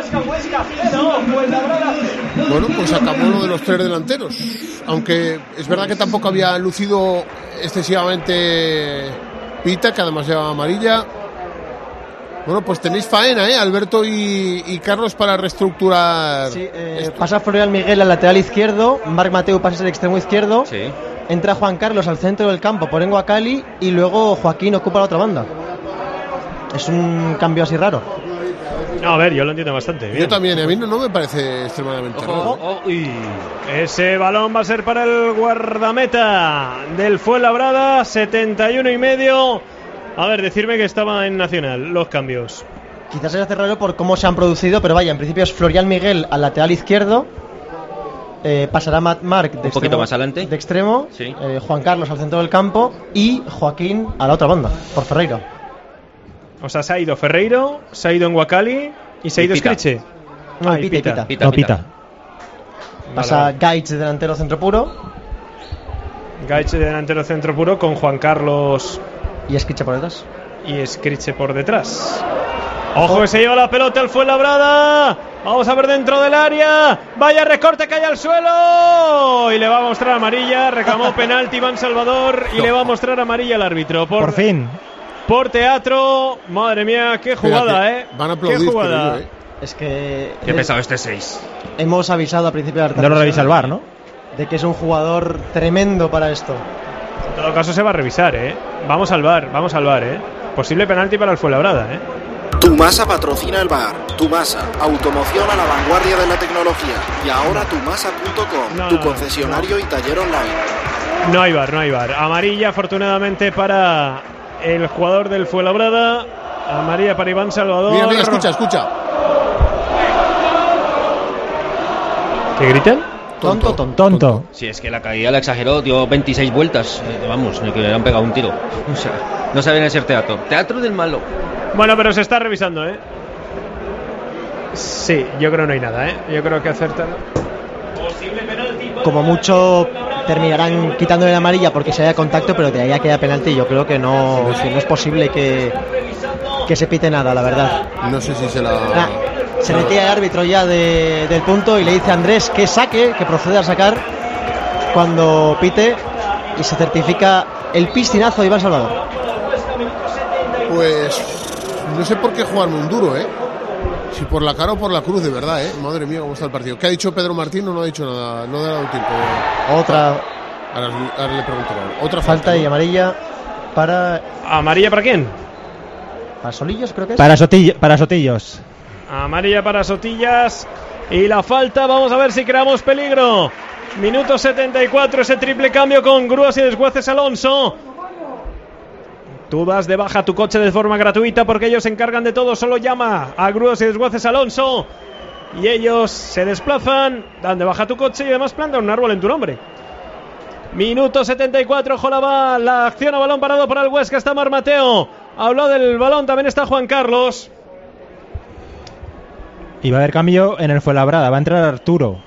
Speaker 1: Bueno, pues acabó uno de los 3 delanteros. Aunque es verdad que tampoco había lucido excesivamente Pita, que además llevaba amarilla. Bueno, pues tenéis faena, Alberto y Carlos, para reestructurar.
Speaker 3: Sí, pasa Florian Miguel al lateral izquierdo, Marc Mateu pasa al extremo izquierdo.
Speaker 5: Sí.
Speaker 3: Entra Juan Carlos al centro del campo por Enguacali y luego Joaquín ocupa la otra banda. Es un cambio así raro.
Speaker 2: No, a ver, yo lo entiendo bastante bien.
Speaker 1: Yo también, a mí no me parece extremadamente raro.
Speaker 2: Ese balón va a ser para el guardameta del Fuenlabrada, 71,5. A ver, decirme que estaba en Nacional los cambios.
Speaker 3: Quizás se hace raro por cómo se han producido, pero vaya, en principio es Florian Miguel al lateral izquierdo. Pasará Marc de
Speaker 5: un poquito más adelante
Speaker 3: de extremo,
Speaker 5: sí.
Speaker 3: Juan Carlos al centro del campo y Joaquín a la otra banda, por Ferreiro.
Speaker 2: O sea, se ha ido Ferreiro, se ha ido Enguacali y se ha ido Escriche.
Speaker 3: No, Pita. Pasa Gaich de delantero centro puro.
Speaker 2: Gaich de delantero centro puro con Juan Carlos
Speaker 3: y Escriche por detrás.
Speaker 2: Y Escriche por detrás. Ojo que se lleva la pelota el Fuenlabrada. Vamos a ver dentro del área. Vaya recorte que hay al suelo. Y le va a mostrar amarilla. Reclamó penalti Iván Salvador. Y le va a mostrar amarilla al árbitro.
Speaker 4: Por fin.
Speaker 2: Por teatro. Madre mía, qué jugada,
Speaker 1: Van a aplaudir.
Speaker 2: Qué jugada.
Speaker 3: Es que...
Speaker 5: Qué pesado este 6.
Speaker 3: Hemos avisado al principio de la
Speaker 4: no lo revisa el VAR, ¿no?
Speaker 3: De que es un jugador tremendo para esto.
Speaker 2: En todo caso se va a revisar, Vamos al VAR, Posible penalti para el Fuenlabrada,
Speaker 12: Tumasa patrocina el bar. Tumasa, automoción a la vanguardia de la tecnología. Y ahora tumasa.com, tu concesionario y taller online.
Speaker 2: No hay bar. Amarilla, afortunadamente, para el jugador del Fuenlabrada. Amarilla para Iván Salvador.
Speaker 1: Mira, escucha.
Speaker 2: ¿Qué gritan?
Speaker 3: Tonto.
Speaker 5: Si es que la caída la exageró, dio 26 vueltas. Vamos, que le han pegado un tiro. O sea, no sabían hacer teatro. Teatro del malo.
Speaker 2: Bueno, pero se está revisando, Sí, yo creo que no hay nada, Yo creo que acertan.
Speaker 3: Como mucho terminarán quitándole la amarilla porque se haya contacto, pero de ahí a que haya penalti yo creo que no es posible que se pite nada, la verdad.
Speaker 1: No sé si se la...
Speaker 3: Se retira el árbitro ya del punto y le dice a Andrés que saque, que proceda a sacar cuando pite, y se certifica el piscinazo de Iván Salvador.
Speaker 1: Pues no sé por qué jugarme un duro, si por la cara o por la cruz, de verdad, Madre mía, cómo está el partido. ¿Qué ha dicho Pedro Martín? No ha dicho nada, no le ha dado tiempo.
Speaker 3: Otra.
Speaker 1: Ahora le pregunto. Otra
Speaker 3: falta, ¿no? Y amarilla para...
Speaker 2: ¿Amarilla para quién?
Speaker 3: Para Solillos, creo que es.
Speaker 4: Para Sotillos.
Speaker 2: Amarilla para Sotillas. Y la falta, vamos a ver si creamos peligro. Minuto 74, ese triple cambio con grúas y desguaces Alonso. Tú das de baja tu coche de forma gratuita porque ellos se encargan de todo. Solo llama a grúas y desguaces Alonso y ellos se desplazan, dan de baja tu coche y además plantan un árbol en tu nombre. Minuto 74, ojo la acción a balón parado para el Huesca. Está Marc Mateu. Habló del balón, también está Juan Carlos.
Speaker 4: Y va a haber cambio en el Fuenlabrada. Va a entrar Arturito.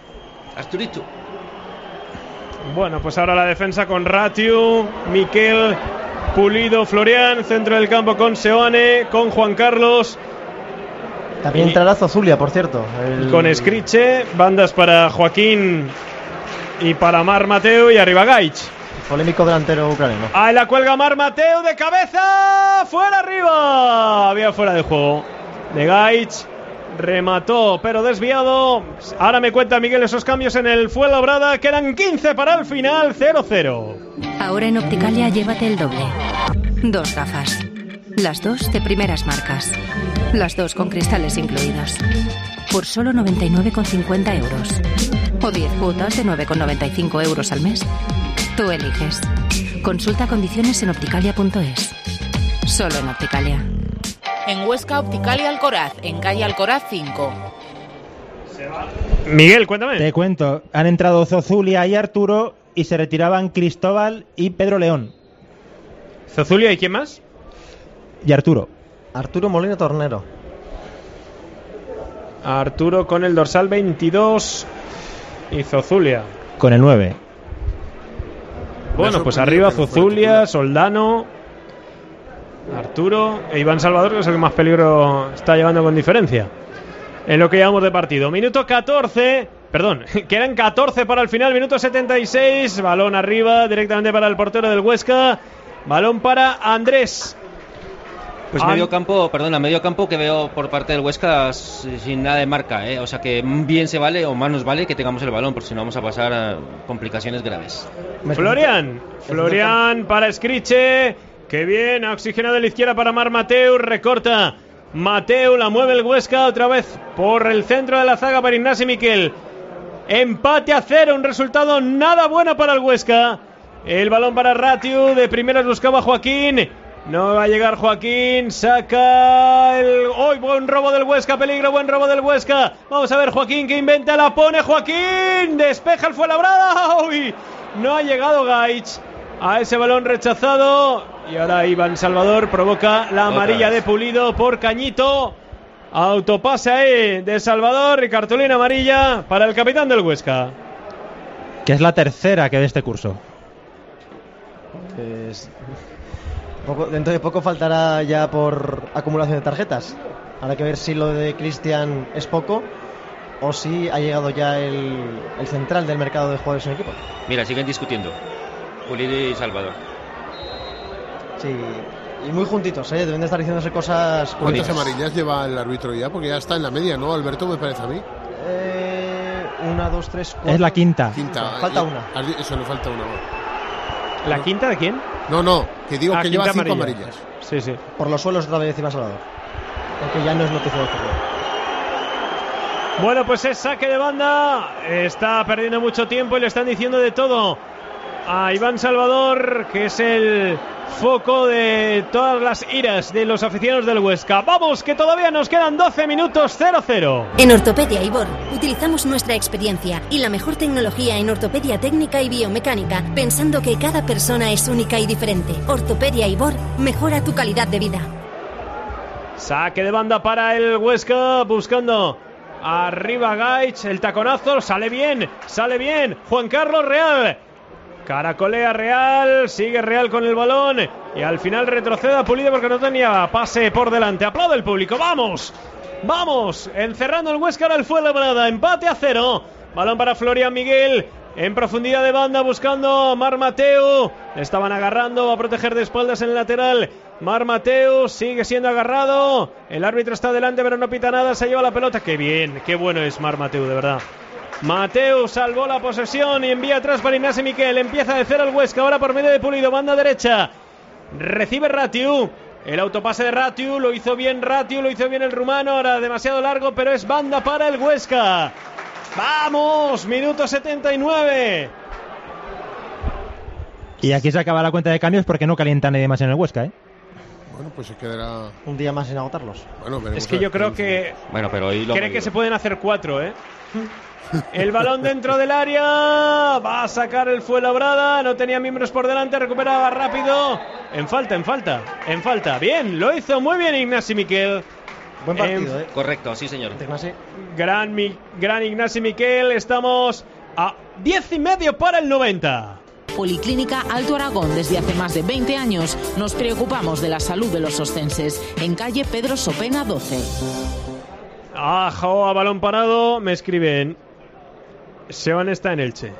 Speaker 2: Bueno, pues ahora la defensa con Ratiu, Miquel, Pulido, Florian. Centro del campo con Seoane, con Juan Carlos.
Speaker 3: También entrará Zozulia, por cierto.
Speaker 2: Con Scriche, bandas para Joaquín y para Mar Mateu y arriba Gaich.
Speaker 3: Polémico delantero ucraniano.
Speaker 2: Ahí la cuelga Mar Mateu de cabeza. Fuera arriba. Había fuera de juego de Gaich. Remató, pero desviado. Ahora me cuenta Miguel esos cambios en el Fuenlabrada. Quedan 15 para el final, 0-0.
Speaker 13: Ahora en Opticalia llévate el doble. 2 gafas. Las 2 de primeras marcas. Las 2 con cristales incluidos. Por solo 99,50 euros. O 10 cuotas de 9,95 euros al mes. Tú eliges. Consulta condiciones en opticalia.es. Solo en Opticalia.
Speaker 11: En Huesca, Opticalia Alcoraz, en calle Alcoraz 5.
Speaker 2: Miguel, cuéntame.
Speaker 4: Te cuento. Han entrado Zozulia y Arturo y se retiraban Cristóbal y Pedro León.
Speaker 2: ¿Zozulia y quién más?
Speaker 4: Y Arturo.
Speaker 3: Arturo Molina Tornero.
Speaker 2: Arturo con el dorsal 22 y Zozulia
Speaker 4: con el 9.
Speaker 2: Bueno, pues arriba Zozulia, Soldano, Arturo e Iván Salvador, que es el que más peligro está llevando con diferencia en lo que llevamos de partido. Minuto 14, perdón, quedan 14 para el final, minuto 76, balón arriba directamente para el portero del Huesca, balón para Andrés.
Speaker 5: Pues medio campo que veo por parte del Huesca sin nada de marca, o sea que bien se vale o más nos vale que tengamos el balón, porque si no vamos a pasar a complicaciones graves.
Speaker 2: Florian para Scriche, que bien, ha oxigenado de la izquierda para Mar Mateu, recorta Mateu, la mueve el Huesca otra vez por el centro de la zaga para Ignasi Miquel. Empate a 0, un resultado nada bueno para el Huesca. El balón para Ratiu, de primeras buscaba Joaquín. No va a llegar Joaquín, saca el... ¡Oh, buen robo del Huesca! ¡Peligro, buen robo del Huesca! Vamos a ver Joaquín que inventa, la pone Joaquín, despeja el Fuenlabrada. ¡Uy! No ha llegado Gaich a ese balón rechazado. Y ahora Iván Salvador provoca la amarilla de Pulido por Cañito. Autopase ahí de Salvador y cartulina amarilla para el capitán del Huesca.
Speaker 4: Que es la tercera que de este curso.
Speaker 3: Dentro de poco faltará ya por acumulación de tarjetas. Habrá que ver si lo de Cristian es poco o si ha llegado ya el central del mercado de jugadores en equipo.
Speaker 5: Mira, siguen discutiendo Pulido y Salvador.
Speaker 3: Sí, y muy juntitos, deben de estar diciéndose cosas.
Speaker 1: ¿Cuántas amarillas lleva el árbitro ya? Porque ya está en la media, ¿no, Alberto? Me parece a mí.
Speaker 3: 1, 2, 3, 4.
Speaker 4: Es la quinta.
Speaker 3: Falta una.
Speaker 1: Eso le falta una.
Speaker 2: ¿La quinta de quién?
Speaker 1: No, que digo que lleva 5 amarillas.
Speaker 2: Sí.
Speaker 3: Por los suelos otra vez Iván Salvador. Aunque ya no es noticia de fútbol.
Speaker 2: Bueno, pues es saque de banda. Está perdiendo mucho tiempo y le están diciendo de todo a Iván Salvador, que es el foco de todas las iras de los aficionados del Huesca. Vamos, que todavía nos quedan 12 minutos, 0-0.
Speaker 13: En Ortopedia Ibor utilizamos nuestra experiencia y la mejor tecnología en ortopedia técnica y biomecánica, pensando que cada persona es única y diferente. Ortopedia Ibor mejora tu calidad de vida.
Speaker 2: Saque de banda para el Huesca, buscando arriba Gaich, el taconazo, sale bien, Juan Carlos Real. Caracolea Real, sigue Real con el balón y al final retrocede a Pulido porque no tenía pase por delante. Aplaude el público, vamos, encerrando el Huesca, ahora el Fuenlabrada, empate a 0. Balón para Florian Miguel, en profundidad de banda buscando Mar Mateu. Le estaban agarrando, va a proteger de espaldas en el lateral. Mar Mateu sigue siendo agarrado, el árbitro está delante pero no pita nada, se lleva la pelota. Qué bien, qué bueno es Mar Mateu, de verdad. Mateu salvó la posesión y envía atrás para Ignasi Miquel. Empieza de cero el Huesca, ahora por medio de Pulido, banda derecha. Recibe Ratiu, el autopase de Ratiu, lo hizo bien el rumano, ahora demasiado largo, pero es banda para el Huesca. ¡Vamos! Minuto 79.
Speaker 4: Y aquí se acaba la cuenta de cambios porque no calienta nadie más en el Huesca,
Speaker 1: Bueno, pues se quedará
Speaker 3: un día más sin agotarlos.
Speaker 1: Bueno,
Speaker 2: es que yo creo que
Speaker 5: pero hoy
Speaker 2: cree que se pueden hacer 4, El balón dentro del área, va a sacar el Fuenlabrada, no tenía miembros por delante, recuperaba rápido, en falta, bien, lo hizo muy bien Ignasi Miquel.
Speaker 3: Buen partido,
Speaker 5: Correcto, sí señor.
Speaker 2: Gran Ignasi Miquel, estamos a 10:30 para el 90.
Speaker 11: Policlínica Alto Aragón, desde hace más de 20 años nos preocupamos de la salud de los oscenses, en calle Pedro Sopena 12.
Speaker 2: Ajo a balón parado, me escriben. Seoane está en Elche.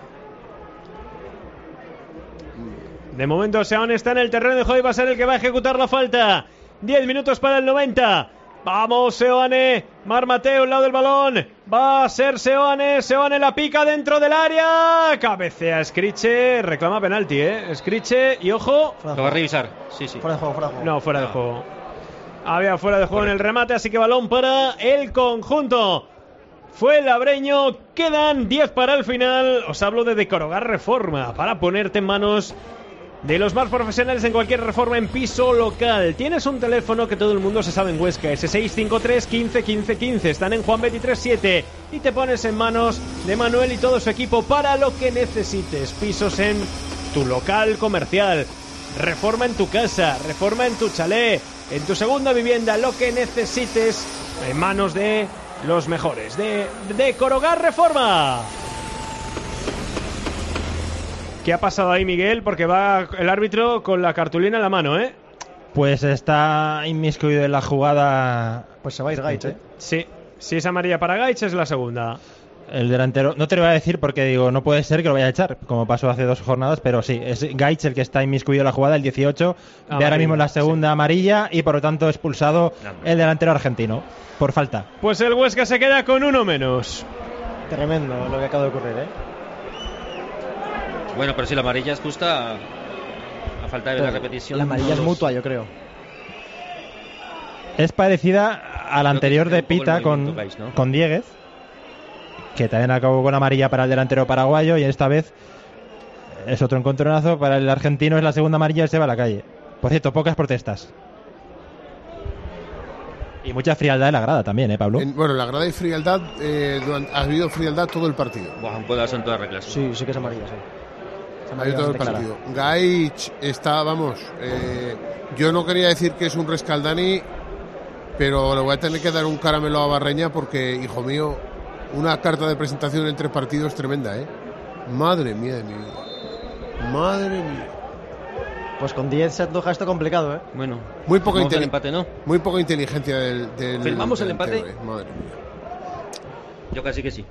Speaker 2: De momento Seoane está en el terreno de juego y va a ser el que va a ejecutar la falta. 10 minutos para el 90. Vamos Seoane, Marc Mateu al lado del balón. Va a ser Seoane, Seoane la pica dentro del área. Cabecea Scriche, reclama penalti, Scriche y ojo.
Speaker 5: Lo va a revisar, sí.
Speaker 3: Fuera de juego.
Speaker 2: No, fuera de juego. Había fuera de juego en el remate, así que balón para el conjunto fuenlabreño. Quedan 10 para el final. Os hablo de Decorogar Reforma para ponerte en manos de los más profesionales en cualquier reforma en piso local. Tienes un teléfono que todo el mundo se sabe en Huesca, ese 653 15 15 15. Están en Juan 23-7 y te pones en manos de Manuel y todo su equipo para lo que necesites. Pisos en tu local comercial, reforma en tu casa, reforma en tu chalet, en tu segunda vivienda, lo que necesites en manos de los mejores de Decorogar Reforma. ¿Qué ha pasado ahí, Miguel? Porque va el árbitro con la cartulina en la mano,
Speaker 4: Pues está inmiscuido en la jugada.
Speaker 3: Pues se va a ir Gaich,
Speaker 2: Sí, si es amarilla para Gaich es la segunda.
Speaker 4: El delantero, no te lo voy a decir porque digo, no puede ser que lo vaya a echar, como pasó hace 2 jornadas, pero sí, es Gaich el que está inmiscuido en la jugada, el 18, de ahora mismo la segunda amarilla y por lo tanto expulsado el delantero argentino, por falta.
Speaker 2: Pues el Huesca se queda con uno menos.
Speaker 3: Tremendo lo que acaba de ocurrir,
Speaker 5: Bueno, pero si la amarilla es justa, a falta de ver la repetición.
Speaker 3: La amarilla es mutua, yo creo.
Speaker 4: Es parecida a la anterior de Pita con Dieguez, que también acabó con amarilla para el delantero paraguayo, y esta vez es otro encontronazo para el argentino, es la segunda amarilla y se va a la calle. Por cierto, pocas protestas. Y mucha frialdad en la grada también, Pablo.
Speaker 1: Bueno, la grada y frialdad, ha habido frialdad todo el partido.
Speaker 5: Un pedazo en todas reglas.
Speaker 3: Sí que es amarilla, sí.
Speaker 1: Ha habido todo el partido. Gaich está, yo no quería decir que es un rescaldani, pero le voy a tener que dar un caramelo a Barreña porque, hijo mío, una carta de presentación en 3 partidos tremenda, Madre mía de mi vida. Madre mía.
Speaker 3: Pues con 10 se antoja esto complicado,
Speaker 5: Bueno,
Speaker 1: muy poca
Speaker 5: empate, ¿no?
Speaker 1: Muy poca inteligencia del
Speaker 5: ¿Firmamos el empate?
Speaker 1: Madre mía.
Speaker 5: Yo casi que sí.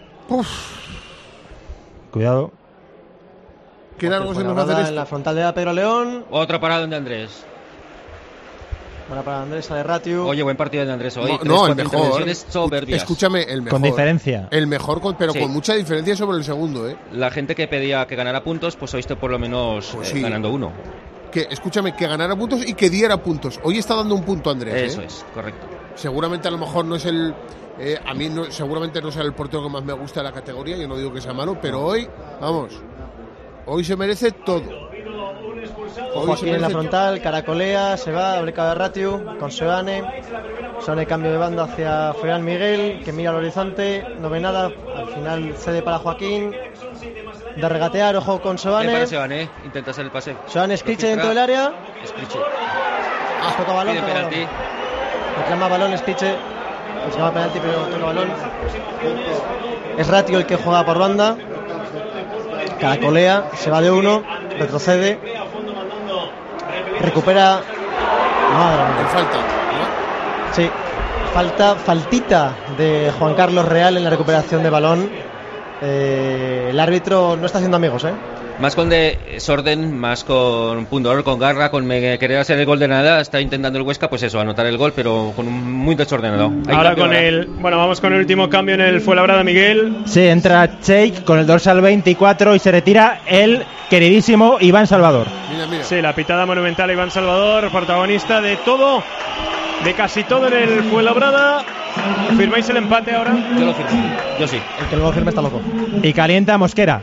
Speaker 4: Cuidado.
Speaker 1: Qué largo se nos va a hacer esto.
Speaker 3: En la frontal de Pedro León.
Speaker 5: Otra parada de Andrés.
Speaker 3: Buena para Andrés, de Ratiu.
Speaker 5: Oye, buen partido de Andrés hoy.
Speaker 1: No, el mejor.
Speaker 5: Soberbias.
Speaker 1: Escúchame, el mejor.
Speaker 4: Con diferencia.
Speaker 1: El mejor, pero sí, con mucha diferencia sobre el segundo,
Speaker 5: La gente que pedía que ganara puntos, pues hoy está por lo menos ganando uno.
Speaker 1: Escúchame, que ganara puntos y que diera puntos. Hoy está dando un punto Andrés.
Speaker 5: Eso es, correcto.
Speaker 1: Seguramente a lo mejor no es el... a mí seguramente no sea el portero que más me gusta de la categoría, yo no digo que sea malo, pero hoy, hoy se merece todo.
Speaker 3: Joaquín en la frontal, caracolea, se va, abre cada Ratiu con Seoane. Seoane cambio de banda hacia Ferran Miguel, que mira al horizonte, no ve nada, al final cede para Joaquín. De regatear, ojo con Seoane.
Speaker 5: Intenta hacer el pase.
Speaker 3: Seoane, Scriche dentro del área.
Speaker 5: Scriche.
Speaker 3: Toca balón.
Speaker 5: Pide penalti.
Speaker 3: Reclama balón Scriche. Se llama penalti, pero toca balón. Es Ratiu el que juega por banda. Caracolea, se va de uno, retrocede, recupera. Madre mía.
Speaker 1: Falta,
Speaker 3: Sí, faltita de Juan Carlos Real en la recuperación de balón. El árbitro no está haciendo amigos,
Speaker 5: Más con desorden, más con pundonor, con garra, con querer hacer el gol de nada. Está intentando el Huesca, pues eso, anotar el gol, pero con muy desordenado.
Speaker 2: Ahora vamos con el último cambio en el Fuenlabrada, Miguel.
Speaker 4: Sí, entra Sheikh con el dorsal 24 y se retira el queridísimo Iván Salvador.
Speaker 1: Mira.
Speaker 2: Sí, la pitada monumental a Iván Salvador, protagonista de todo, de casi todo en el Fuenlabrada. ¿Firmáis el empate ahora?
Speaker 5: Yo lo firmo, yo sí.
Speaker 3: El que no lo firme está loco.
Speaker 4: Y calienta Mosquera.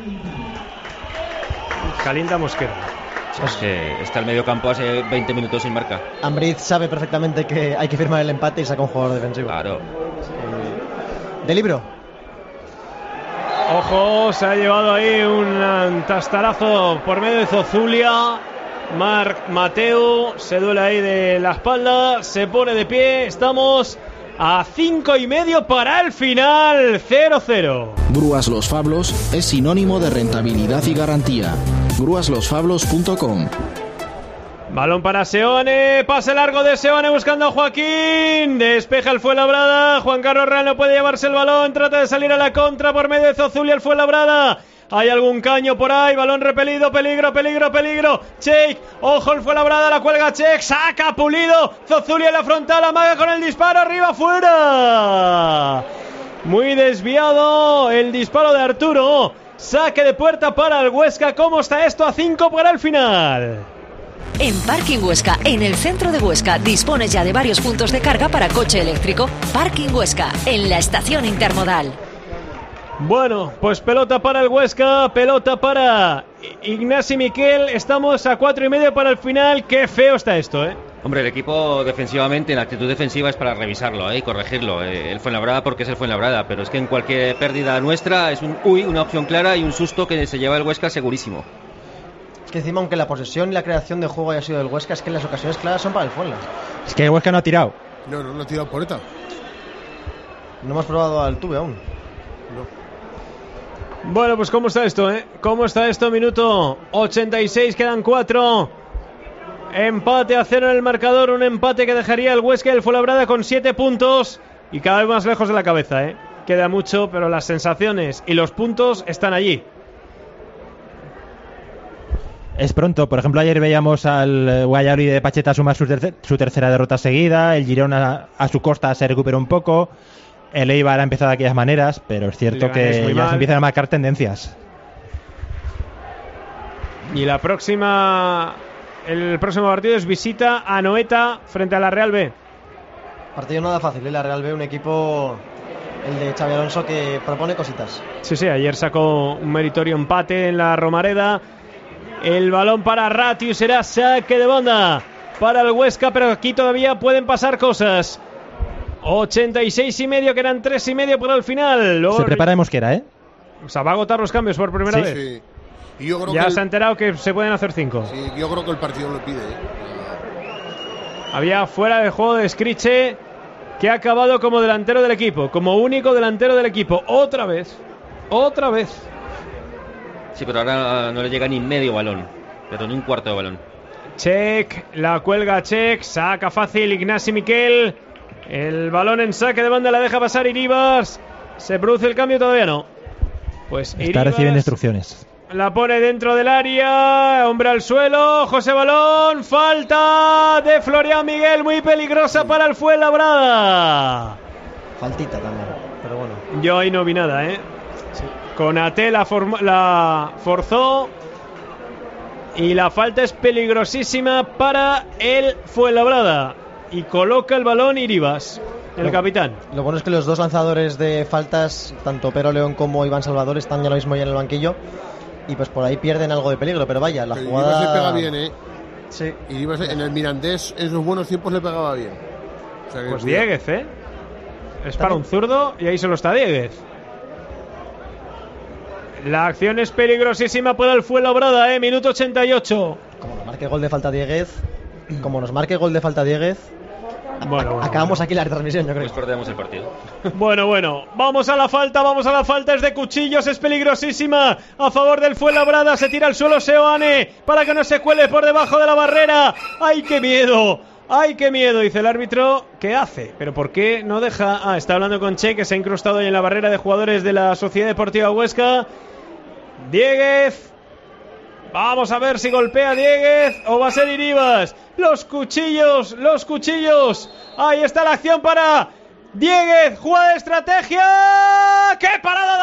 Speaker 5: Es que está el medio campo hace 20 minutos sin marca.
Speaker 3: Ambriz sabe perfectamente que hay que firmar el empate y saca un jugador defensivo.
Speaker 5: Claro.
Speaker 3: De libro.
Speaker 2: Ojo, se ha llevado ahí un tastarazo por medio de Zozulia. Marc Mateu se duele ahí de la espalda, se pone de pie. Estamos a 5:30 para el final. 0-0.
Speaker 12: Grúas Los Fablos es sinónimo de rentabilidad y garantía. Grúaslosfablos.com.
Speaker 2: Balón para Seoane, pase largo de Seoane buscando a Joaquín, despeja el Fuenlabrada, Juan Carlos Real no puede llevarse el balón, trata de salir a la contra por medio de Zozulia el Fuenlabrada. Hay algún caño por ahí, balón repelido, peligro. Cheik, ojo el Fuenlabrada, la cuelga Cheik, saca Pulido, Zozulia en la frontal, amaga con el disparo, arriba, fuera. Muy desviado el disparo de Arturo. Saque de puerta para el Huesca. ¿Cómo está esto? A 5 para el final.
Speaker 8: En Parking Huesca, en el centro de Huesca, dispones ya de varios puntos de carga para coche eléctrico. Parking Huesca, en la estación intermodal.
Speaker 2: Bueno, pues pelota para el Huesca, pelota para Ignasi Miquel. Estamos a 4:30 para el final. Qué feo está esto, ¿eh?
Speaker 5: Hombre, el equipo defensivamente, en la actitud defensiva es para revisarlo y corregirlo. El Fuenlabrada porque es el Fuenlabrada, pero es que en cualquier pérdida nuestra es una opción clara y un susto que se lleva el Huesca segurísimo.
Speaker 3: Es que encima, aunque la posesión y la creación de juego haya sido del Huesca, es que las ocasiones claras son para el Fuenlabrada.
Speaker 4: Es que el Huesca no ha tirado.
Speaker 1: No ha tirado por ETA.
Speaker 3: No hemos probado al Tuve aún.
Speaker 2: No. Bueno, pues ¿cómo está esto, ¿Cómo está esto? Minuto 86, quedan 4. Empate a 0 en el marcador, un empate que dejaría el Huesca y el Fuenlabrada con 7 puntos y cada vez más lejos de la cabeza, Queda mucho, pero las sensaciones y los puntos están allí.
Speaker 4: Es pronto, por ejemplo, ayer veíamos al Valladolid de Pacheta sumar su tercera derrota seguida, el Girona a su costa se recuperó un poco, el Eibar ha empezado de aquellas maneras, pero es cierto que ya se empiezan a marcar tendencias.
Speaker 2: Y el próximo partido es visita a Anoeta frente a la Real B.
Speaker 3: Partido nada fácil, la Real B, un equipo, el de Xabi Alonso, que propone cositas.
Speaker 2: Sí, ayer sacó un meritorio empate en la Romareda. El balón para Ratius, será saque de banda para el Huesca, pero aquí todavía pueden pasar cosas. 86:30, quedan 3:30 para el final.
Speaker 4: Se prepara de Mosquera,
Speaker 2: O sea, va a agotar los cambios por primera vez.
Speaker 1: Sí. Y yo creo
Speaker 2: ya
Speaker 1: que
Speaker 2: se ha enterado que se pueden hacer 5.
Speaker 1: Sí, yo creo que el partido lo pide.
Speaker 2: Había fuera de juego de Scriche, que ha acabado como delantero del equipo, como único delantero del equipo. Otra vez.
Speaker 5: Sí, pero ahora no le llega ni medio balón, pero ni un cuarto de balón.
Speaker 2: Cheik, la cuelga Cheik, saca fácil Ignasi Miquel. El balón en saque de banda la deja pasar Iribas. ¿Se produce el cambio? Todavía no. Pues
Speaker 4: está
Speaker 2: Iribas
Speaker 4: recibiendo instrucciones.
Speaker 2: La pone dentro del área, hombre al suelo, José Balón, falta de Florian Miguel, muy peligrosa para el Fuenlabrada.
Speaker 3: Faltita también, pero bueno.
Speaker 2: Yo ahí no vi nada, Sí. Konaté la forzó y la falta es peligrosísima para el Fuenlabrada y coloca el balón Iribas, el capitán.
Speaker 3: Lo bueno es que los dos lanzadores de faltas, tanto Pero León como Iván Salvador, están ya lo mismo ya en el banquillo y pues por ahí pierden algo de peligro, pero vaya, la jugada...
Speaker 1: Iribas le pega bien,
Speaker 3: Sí.
Speaker 1: Iribas en el Mirandés en sus buenos tiempos le pegaba bien. O sea,
Speaker 2: pues Dieguez, es para un zurdo y ahí solo está Dieguez. La acción es peligrosísima para el Fuenlabrada, minuto 88.
Speaker 3: Como nos marque gol de falta Dieguez,
Speaker 2: bueno,
Speaker 3: acabamos aquí la retransmisión, yo creo.
Speaker 5: Pues perdemos el partido.
Speaker 2: Bueno, vamos a la falta, es de Cuchillos, es peligrosísima, a favor del Fuenlabrada, se tira al suelo Seoane, para que no se cuele por debajo de la barrera. ¡Ay, qué miedo! Dice el árbitro. ¿Qué hace? ¿Pero por qué no deja? Está hablando con Che, que se ha incrustado ahí en la barrera de jugadores de la Sociedad Deportiva Huesca. Dieguez. Vamos a ver si golpea Dieguez o va a ser Iribas. Los cuchillos. Ahí está la acción para Dieguez. Jugada de estrategia. ¡Qué parada de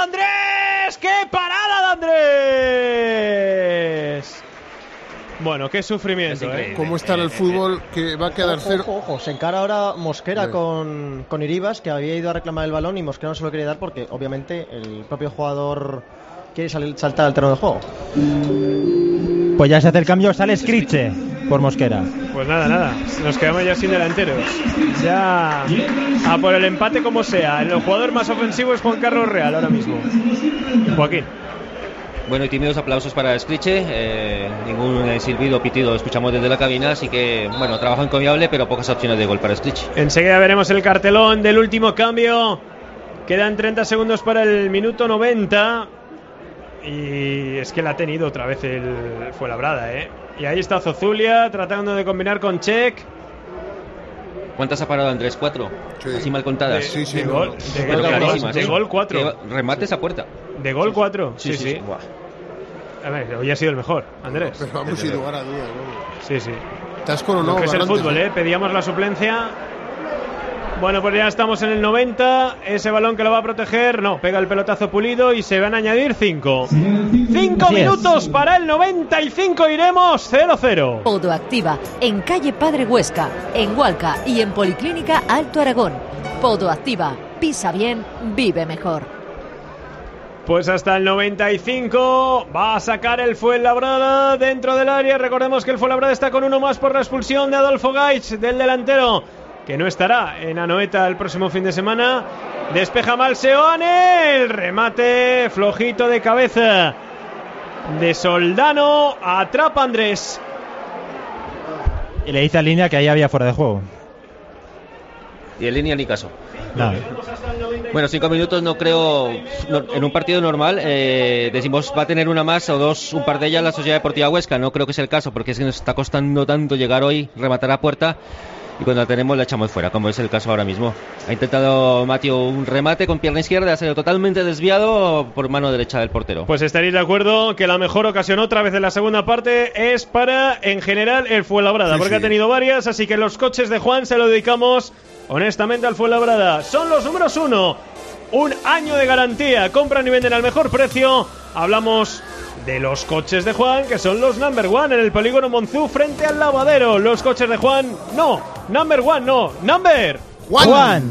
Speaker 2: Andrés! Bueno, qué sufrimiento,
Speaker 1: ¿Cómo está el fútbol que va a quedar cero?
Speaker 3: Ojo, se encara ahora Mosquera con Iribas, que había ido a reclamar el balón y Mosquera no se lo quiere dar porque obviamente el propio jugador quiere saltar al terreno de juego.
Speaker 4: Pues ya se hace el cambio, sale Scriche por Mosquera.
Speaker 2: Pues nada, nos quedamos ya sin delanteros. Ya a por el empate como sea. El jugador más ofensivo es Juan Carlos Real ahora mismo. Joaquín.
Speaker 5: Bueno, y tímidos aplausos para Scriche, ningún silbido o pitido escuchamos desde la cabina, así que, bueno, trabajo encomiable, pero pocas opciones de gol para Scriche.
Speaker 2: Enseguida veremos el cartelón del último cambio. Quedan 30 segundos para el minuto 90. Y es que la ha tenido otra vez el Fuenlabrada, Y ahí está Zozulia tratando de combinar con Čech.
Speaker 5: ¿Cuántas ha parado Andrés? 4.
Speaker 1: Sí.
Speaker 5: Así mal contadas.
Speaker 2: De gol, de gol 4.
Speaker 5: Remates a puerta.
Speaker 2: De gol 4. Sí.
Speaker 5: Buah.
Speaker 2: A ver, hoy ha sido el mejor, Andrés.
Speaker 1: Pero vamos sin lugar a dudas, ¿no?
Speaker 2: Sí.
Speaker 1: Estás con o no.
Speaker 2: Lo que es el fútbol, Pedíamos la suplencia. Bueno, pues ya estamos en el 90. Ese balón que lo va a proteger. No, pega el pelotazo Pulido y se van a añadir 5. 5 minutos para el 95. Iremos 0-0.
Speaker 8: Podoactiva, en calle Padre Huesca, en Hualca y en Policlínica Alto Aragón. Podoactiva, pisa bien, vive mejor.
Speaker 2: Pues hasta el 95 va a sacar el Fuenlabrada dentro del área. Recordemos que el Fuenlabrada está con uno más por la expulsión de Adolfo Gaich, del delantero, que no estará en Anoeta el próximo fin de semana. Despeja mal Seoane. El remate flojito de cabeza de Soldano. Atrapa Andrés.
Speaker 4: Y le dice a Línea que ahí había fuera de juego.
Speaker 5: Y en línea ni caso.
Speaker 4: No.
Speaker 5: Bueno, 5 minutos no creo. En un partido normal decimos va a tener una más o dos, un par de ellas la Sociedad Deportiva Huesca. No creo que sea el caso, porque es que nos está costando tanto llegar hoy, rematar a puerta, y cuando la tenemos la echamos fuera, como es el caso ahora mismo. Ha intentado Mateo un remate con pierna izquierda, ha sido totalmente desviado por mano derecha del portero.
Speaker 2: Pues estaréis de acuerdo que la mejor ocasión otra vez en la segunda parte es para, en general, el Fuenlabrada, porque ha tenido varias, así que los coches de Juan se lo dedicamos honestamente al Fuenlabrada. Son los números 1. Un año de garantía. Compran y venden al mejor precio. Hablamos de los coches de Juan, que son los number one en el polígono Monzú frente al lavadero. Los coches de Juan, no. Number one, no. Number
Speaker 4: Juan.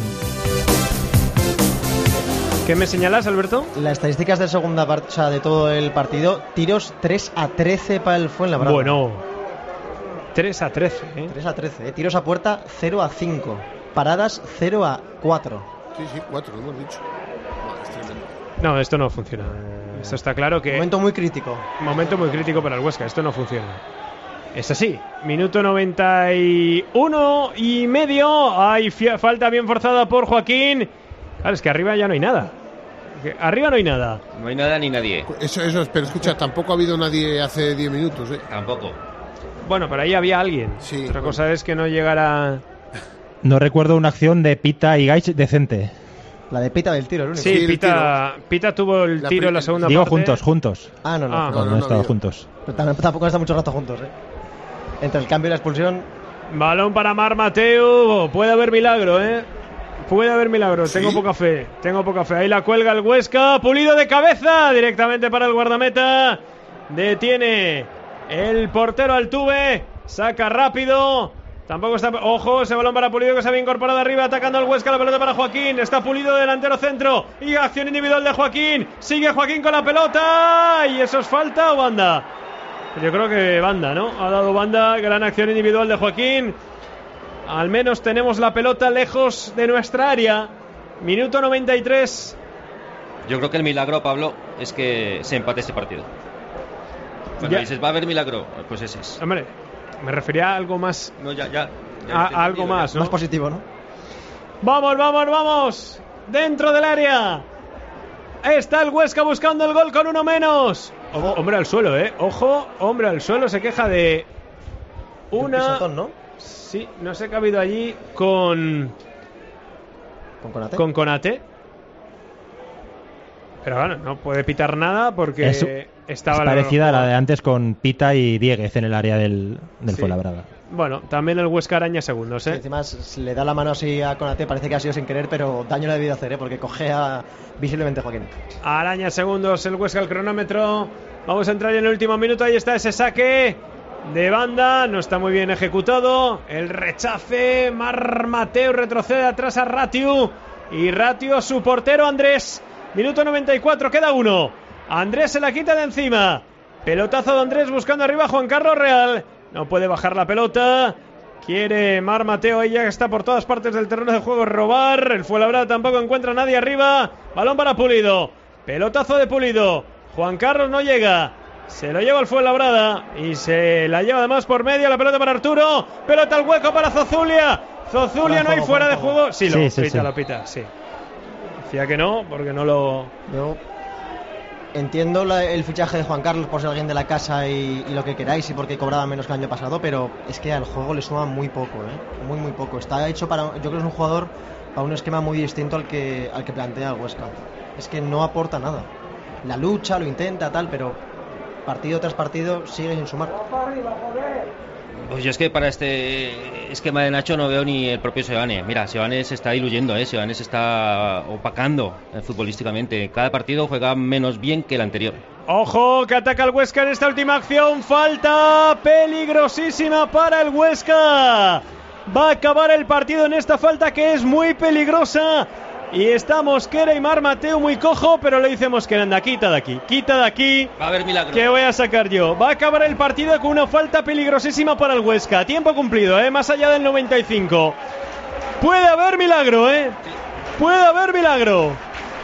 Speaker 2: ¿Qué me señalas, Alberto?
Speaker 3: Las estadísticas de segunda parte, o sea, de todo el partido. Tiros 3-13 para el Fuenlabrada.
Speaker 2: Bueno, 3-13,
Speaker 3: 3-13, Tiros a puerta 0-5. Paradas 0-4.
Speaker 1: Sí, 4, lo hemos dicho. Es tremendo.
Speaker 2: No, esto no funciona. Esto está claro que...
Speaker 3: Momento muy crítico.
Speaker 2: Momento muy crítico para el Huesca. Esto no funciona. Es así. Minuto 91 y medio. Hay falta bien forzada por Joaquín. Claro, es que arriba ya no hay nada. Arriba no hay nada.
Speaker 5: No hay nada ni nadie.
Speaker 1: Eso, pero escucha, tampoco ha habido nadie hace 10 minutos,
Speaker 5: Tampoco.
Speaker 2: Bueno, pero ahí había alguien.
Speaker 1: Sí,
Speaker 2: Otra cosa es que no llegara...
Speaker 4: No recuerdo una acción de Pita y Gaich decente.
Speaker 3: La de Pita del tiro, el único.
Speaker 2: Sí, Pita tuvo el tiro en la segunda parte.
Speaker 4: Digo juntos.
Speaker 3: Ah, no.
Speaker 4: No han estado juntos.
Speaker 3: Pero tampoco han estado mucho rato juntos, Entre el cambio y la expulsión.
Speaker 2: Balón para Mar Mateu. Puede haber milagro, Puede haber milagro. ¿Sí? Tengo poca fe. Ahí la cuelga el Huesca. Pulido de cabeza. Directamente para el guardameta. Detiene el portero Altuve. Saca rápido. Tampoco está... Ojo, ese balón para Pulido que se había incorporado arriba, atacando al Huesca, la pelota para Joaquín. Está Pulido, delantero centro. Y acción individual de Joaquín. Sigue Joaquín con la pelota. ¿Y eso es falta o banda? Yo creo que banda, ¿no? Ha dado banda. Gran acción individual de Joaquín. Al menos tenemos la pelota lejos de nuestra área. Minuto 93.
Speaker 5: Yo creo que el milagro, Pablo, es que se empate este partido. Cuando dices va a haber milagro, pues ese es.
Speaker 2: Hombre, me refería a algo más.
Speaker 5: No, ya
Speaker 2: algo más, ¿no?
Speaker 3: Más positivo, ¿no?
Speaker 2: Vamos. Dentro del área. Está el Huesca buscando el gol con uno menos. Hombre al suelo, Ojo, hombre al suelo. Se queja de una...
Speaker 3: Pisotón, ¿no?
Speaker 2: Sí, no sé qué ha habido allí con Konate. Pero bueno, no puede pitar nada porque estaba...
Speaker 4: Es parecida a la de antes con Pita y Dieguez en el área del Fuenlabrada.
Speaker 2: Bueno, también el Huesca araña segundos,
Speaker 3: Sí, encima le da la mano así a Konate, parece que ha sido sin querer, pero daño le ha debido hacer, porque cojea visiblemente Joaquín.
Speaker 2: Araña segundos el Huesca, el cronómetro. Vamos a entrar en el último minuto. Ahí está ese saque de banda, no está muy bien ejecutado. El rechace, Mar Mateu retrocede atrás a Ratiu. Y Ratiu, su portero Andrés. Minuto 94, queda uno. Andrés se la quita de encima. Pelotazo de Andrés buscando arriba a Juan Carlos Real. No puede bajar la pelota. Quiere Mar Mateu, ella está por todas partes del terreno de juego, robar. El Fuenlabrada tampoco encuentra a nadie arriba. Balón para Pulido. Pelotazo de Pulido. Juan Carlos no llega. Se lo lleva el Fuenlabrada y se la lleva además por medio. La pelota para Arturo. Pelota al hueco para Zozulia. Zozulia, no hay fuera de juego. Sí, lo pita. Decía que no, porque no lo...
Speaker 3: No. entiendo el fichaje de Juan Carlos por ser alguien de la casa y lo que queráis y porque cobraba menos que el año pasado, pero es que al juego le suma muy poco, muy poco. Está hecho yo creo que es un jugador para un esquema muy distinto al que plantea el Huesca. Es que no aporta nada. La lucha, lo intenta, tal, pero partido tras partido sigue sin sumar.
Speaker 5: Pues yo es que para este esquema de Nacho no veo ni el propio Seoane. Mira, Seoane se está diluyendo, Seoane se está opacando futbolísticamente. Cada partido juega menos bien que el anterior.
Speaker 2: Ojo, que ataca el Huesca en esta última acción. Falta peligrosísima para el Huesca. Va a acabar el partido en esta falta que es muy peligrosa. Y está Mosquera y Mar Mateu muy cojo, pero le dice Mosquera, anda, quita de aquí.
Speaker 5: Va a haber milagro.
Speaker 2: Que voy a sacar yo. Va a acabar el partido con una falta peligrosísima para el Huesca. Tiempo cumplido, más allá del 95. Puede haber milagro, Puede haber milagro.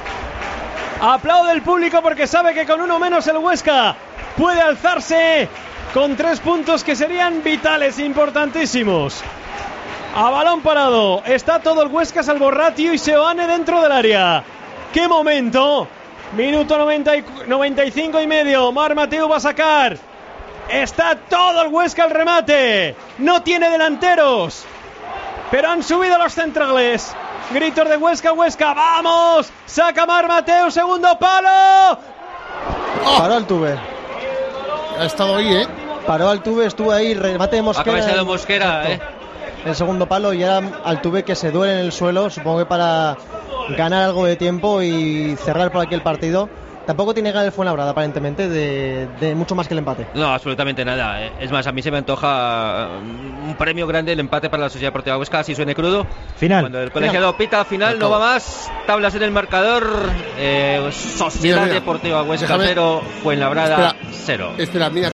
Speaker 2: Aplaude el público porque sabe que con uno menos el Huesca puede alzarse con 3 puntos que serían vitales, importantísimos. A balón parado, está todo el Huesca salvo Ratio y Seoane dentro del área. ¡Qué momento! Minuto 95 y medio, Mar Mateu va a sacar. Está todo el Huesca al remate. No tiene delanteros, pero han subido los centrales. Gritos de Huesca, ¡vamos! Saca Mar Mateu, segundo palo.
Speaker 3: Paró Altuve.
Speaker 1: Ha estado ahí,
Speaker 3: Paró Altuve, estuvo ahí, remate de Mosquera.
Speaker 5: Ha cabeceado Mosquera,
Speaker 3: El segundo palo y ahora Altuve que se duele en el suelo, supongo que para ganar algo de tiempo y cerrar por aquí el partido. Tampoco tiene ganas el Fuenlabrada aparentemente de mucho más que el empate.
Speaker 5: No, absolutamente nada. Es más, a mí se me antoja un premio grande el empate para la Sociedad Deportiva Huesca, así suene crudo.
Speaker 4: Final.
Speaker 5: Cuando el colegiado pita final, no va más. Tablas en el marcador. Sociedad Deportiva Huesca 0, Fuenlabrada 0.
Speaker 1: Espera, mira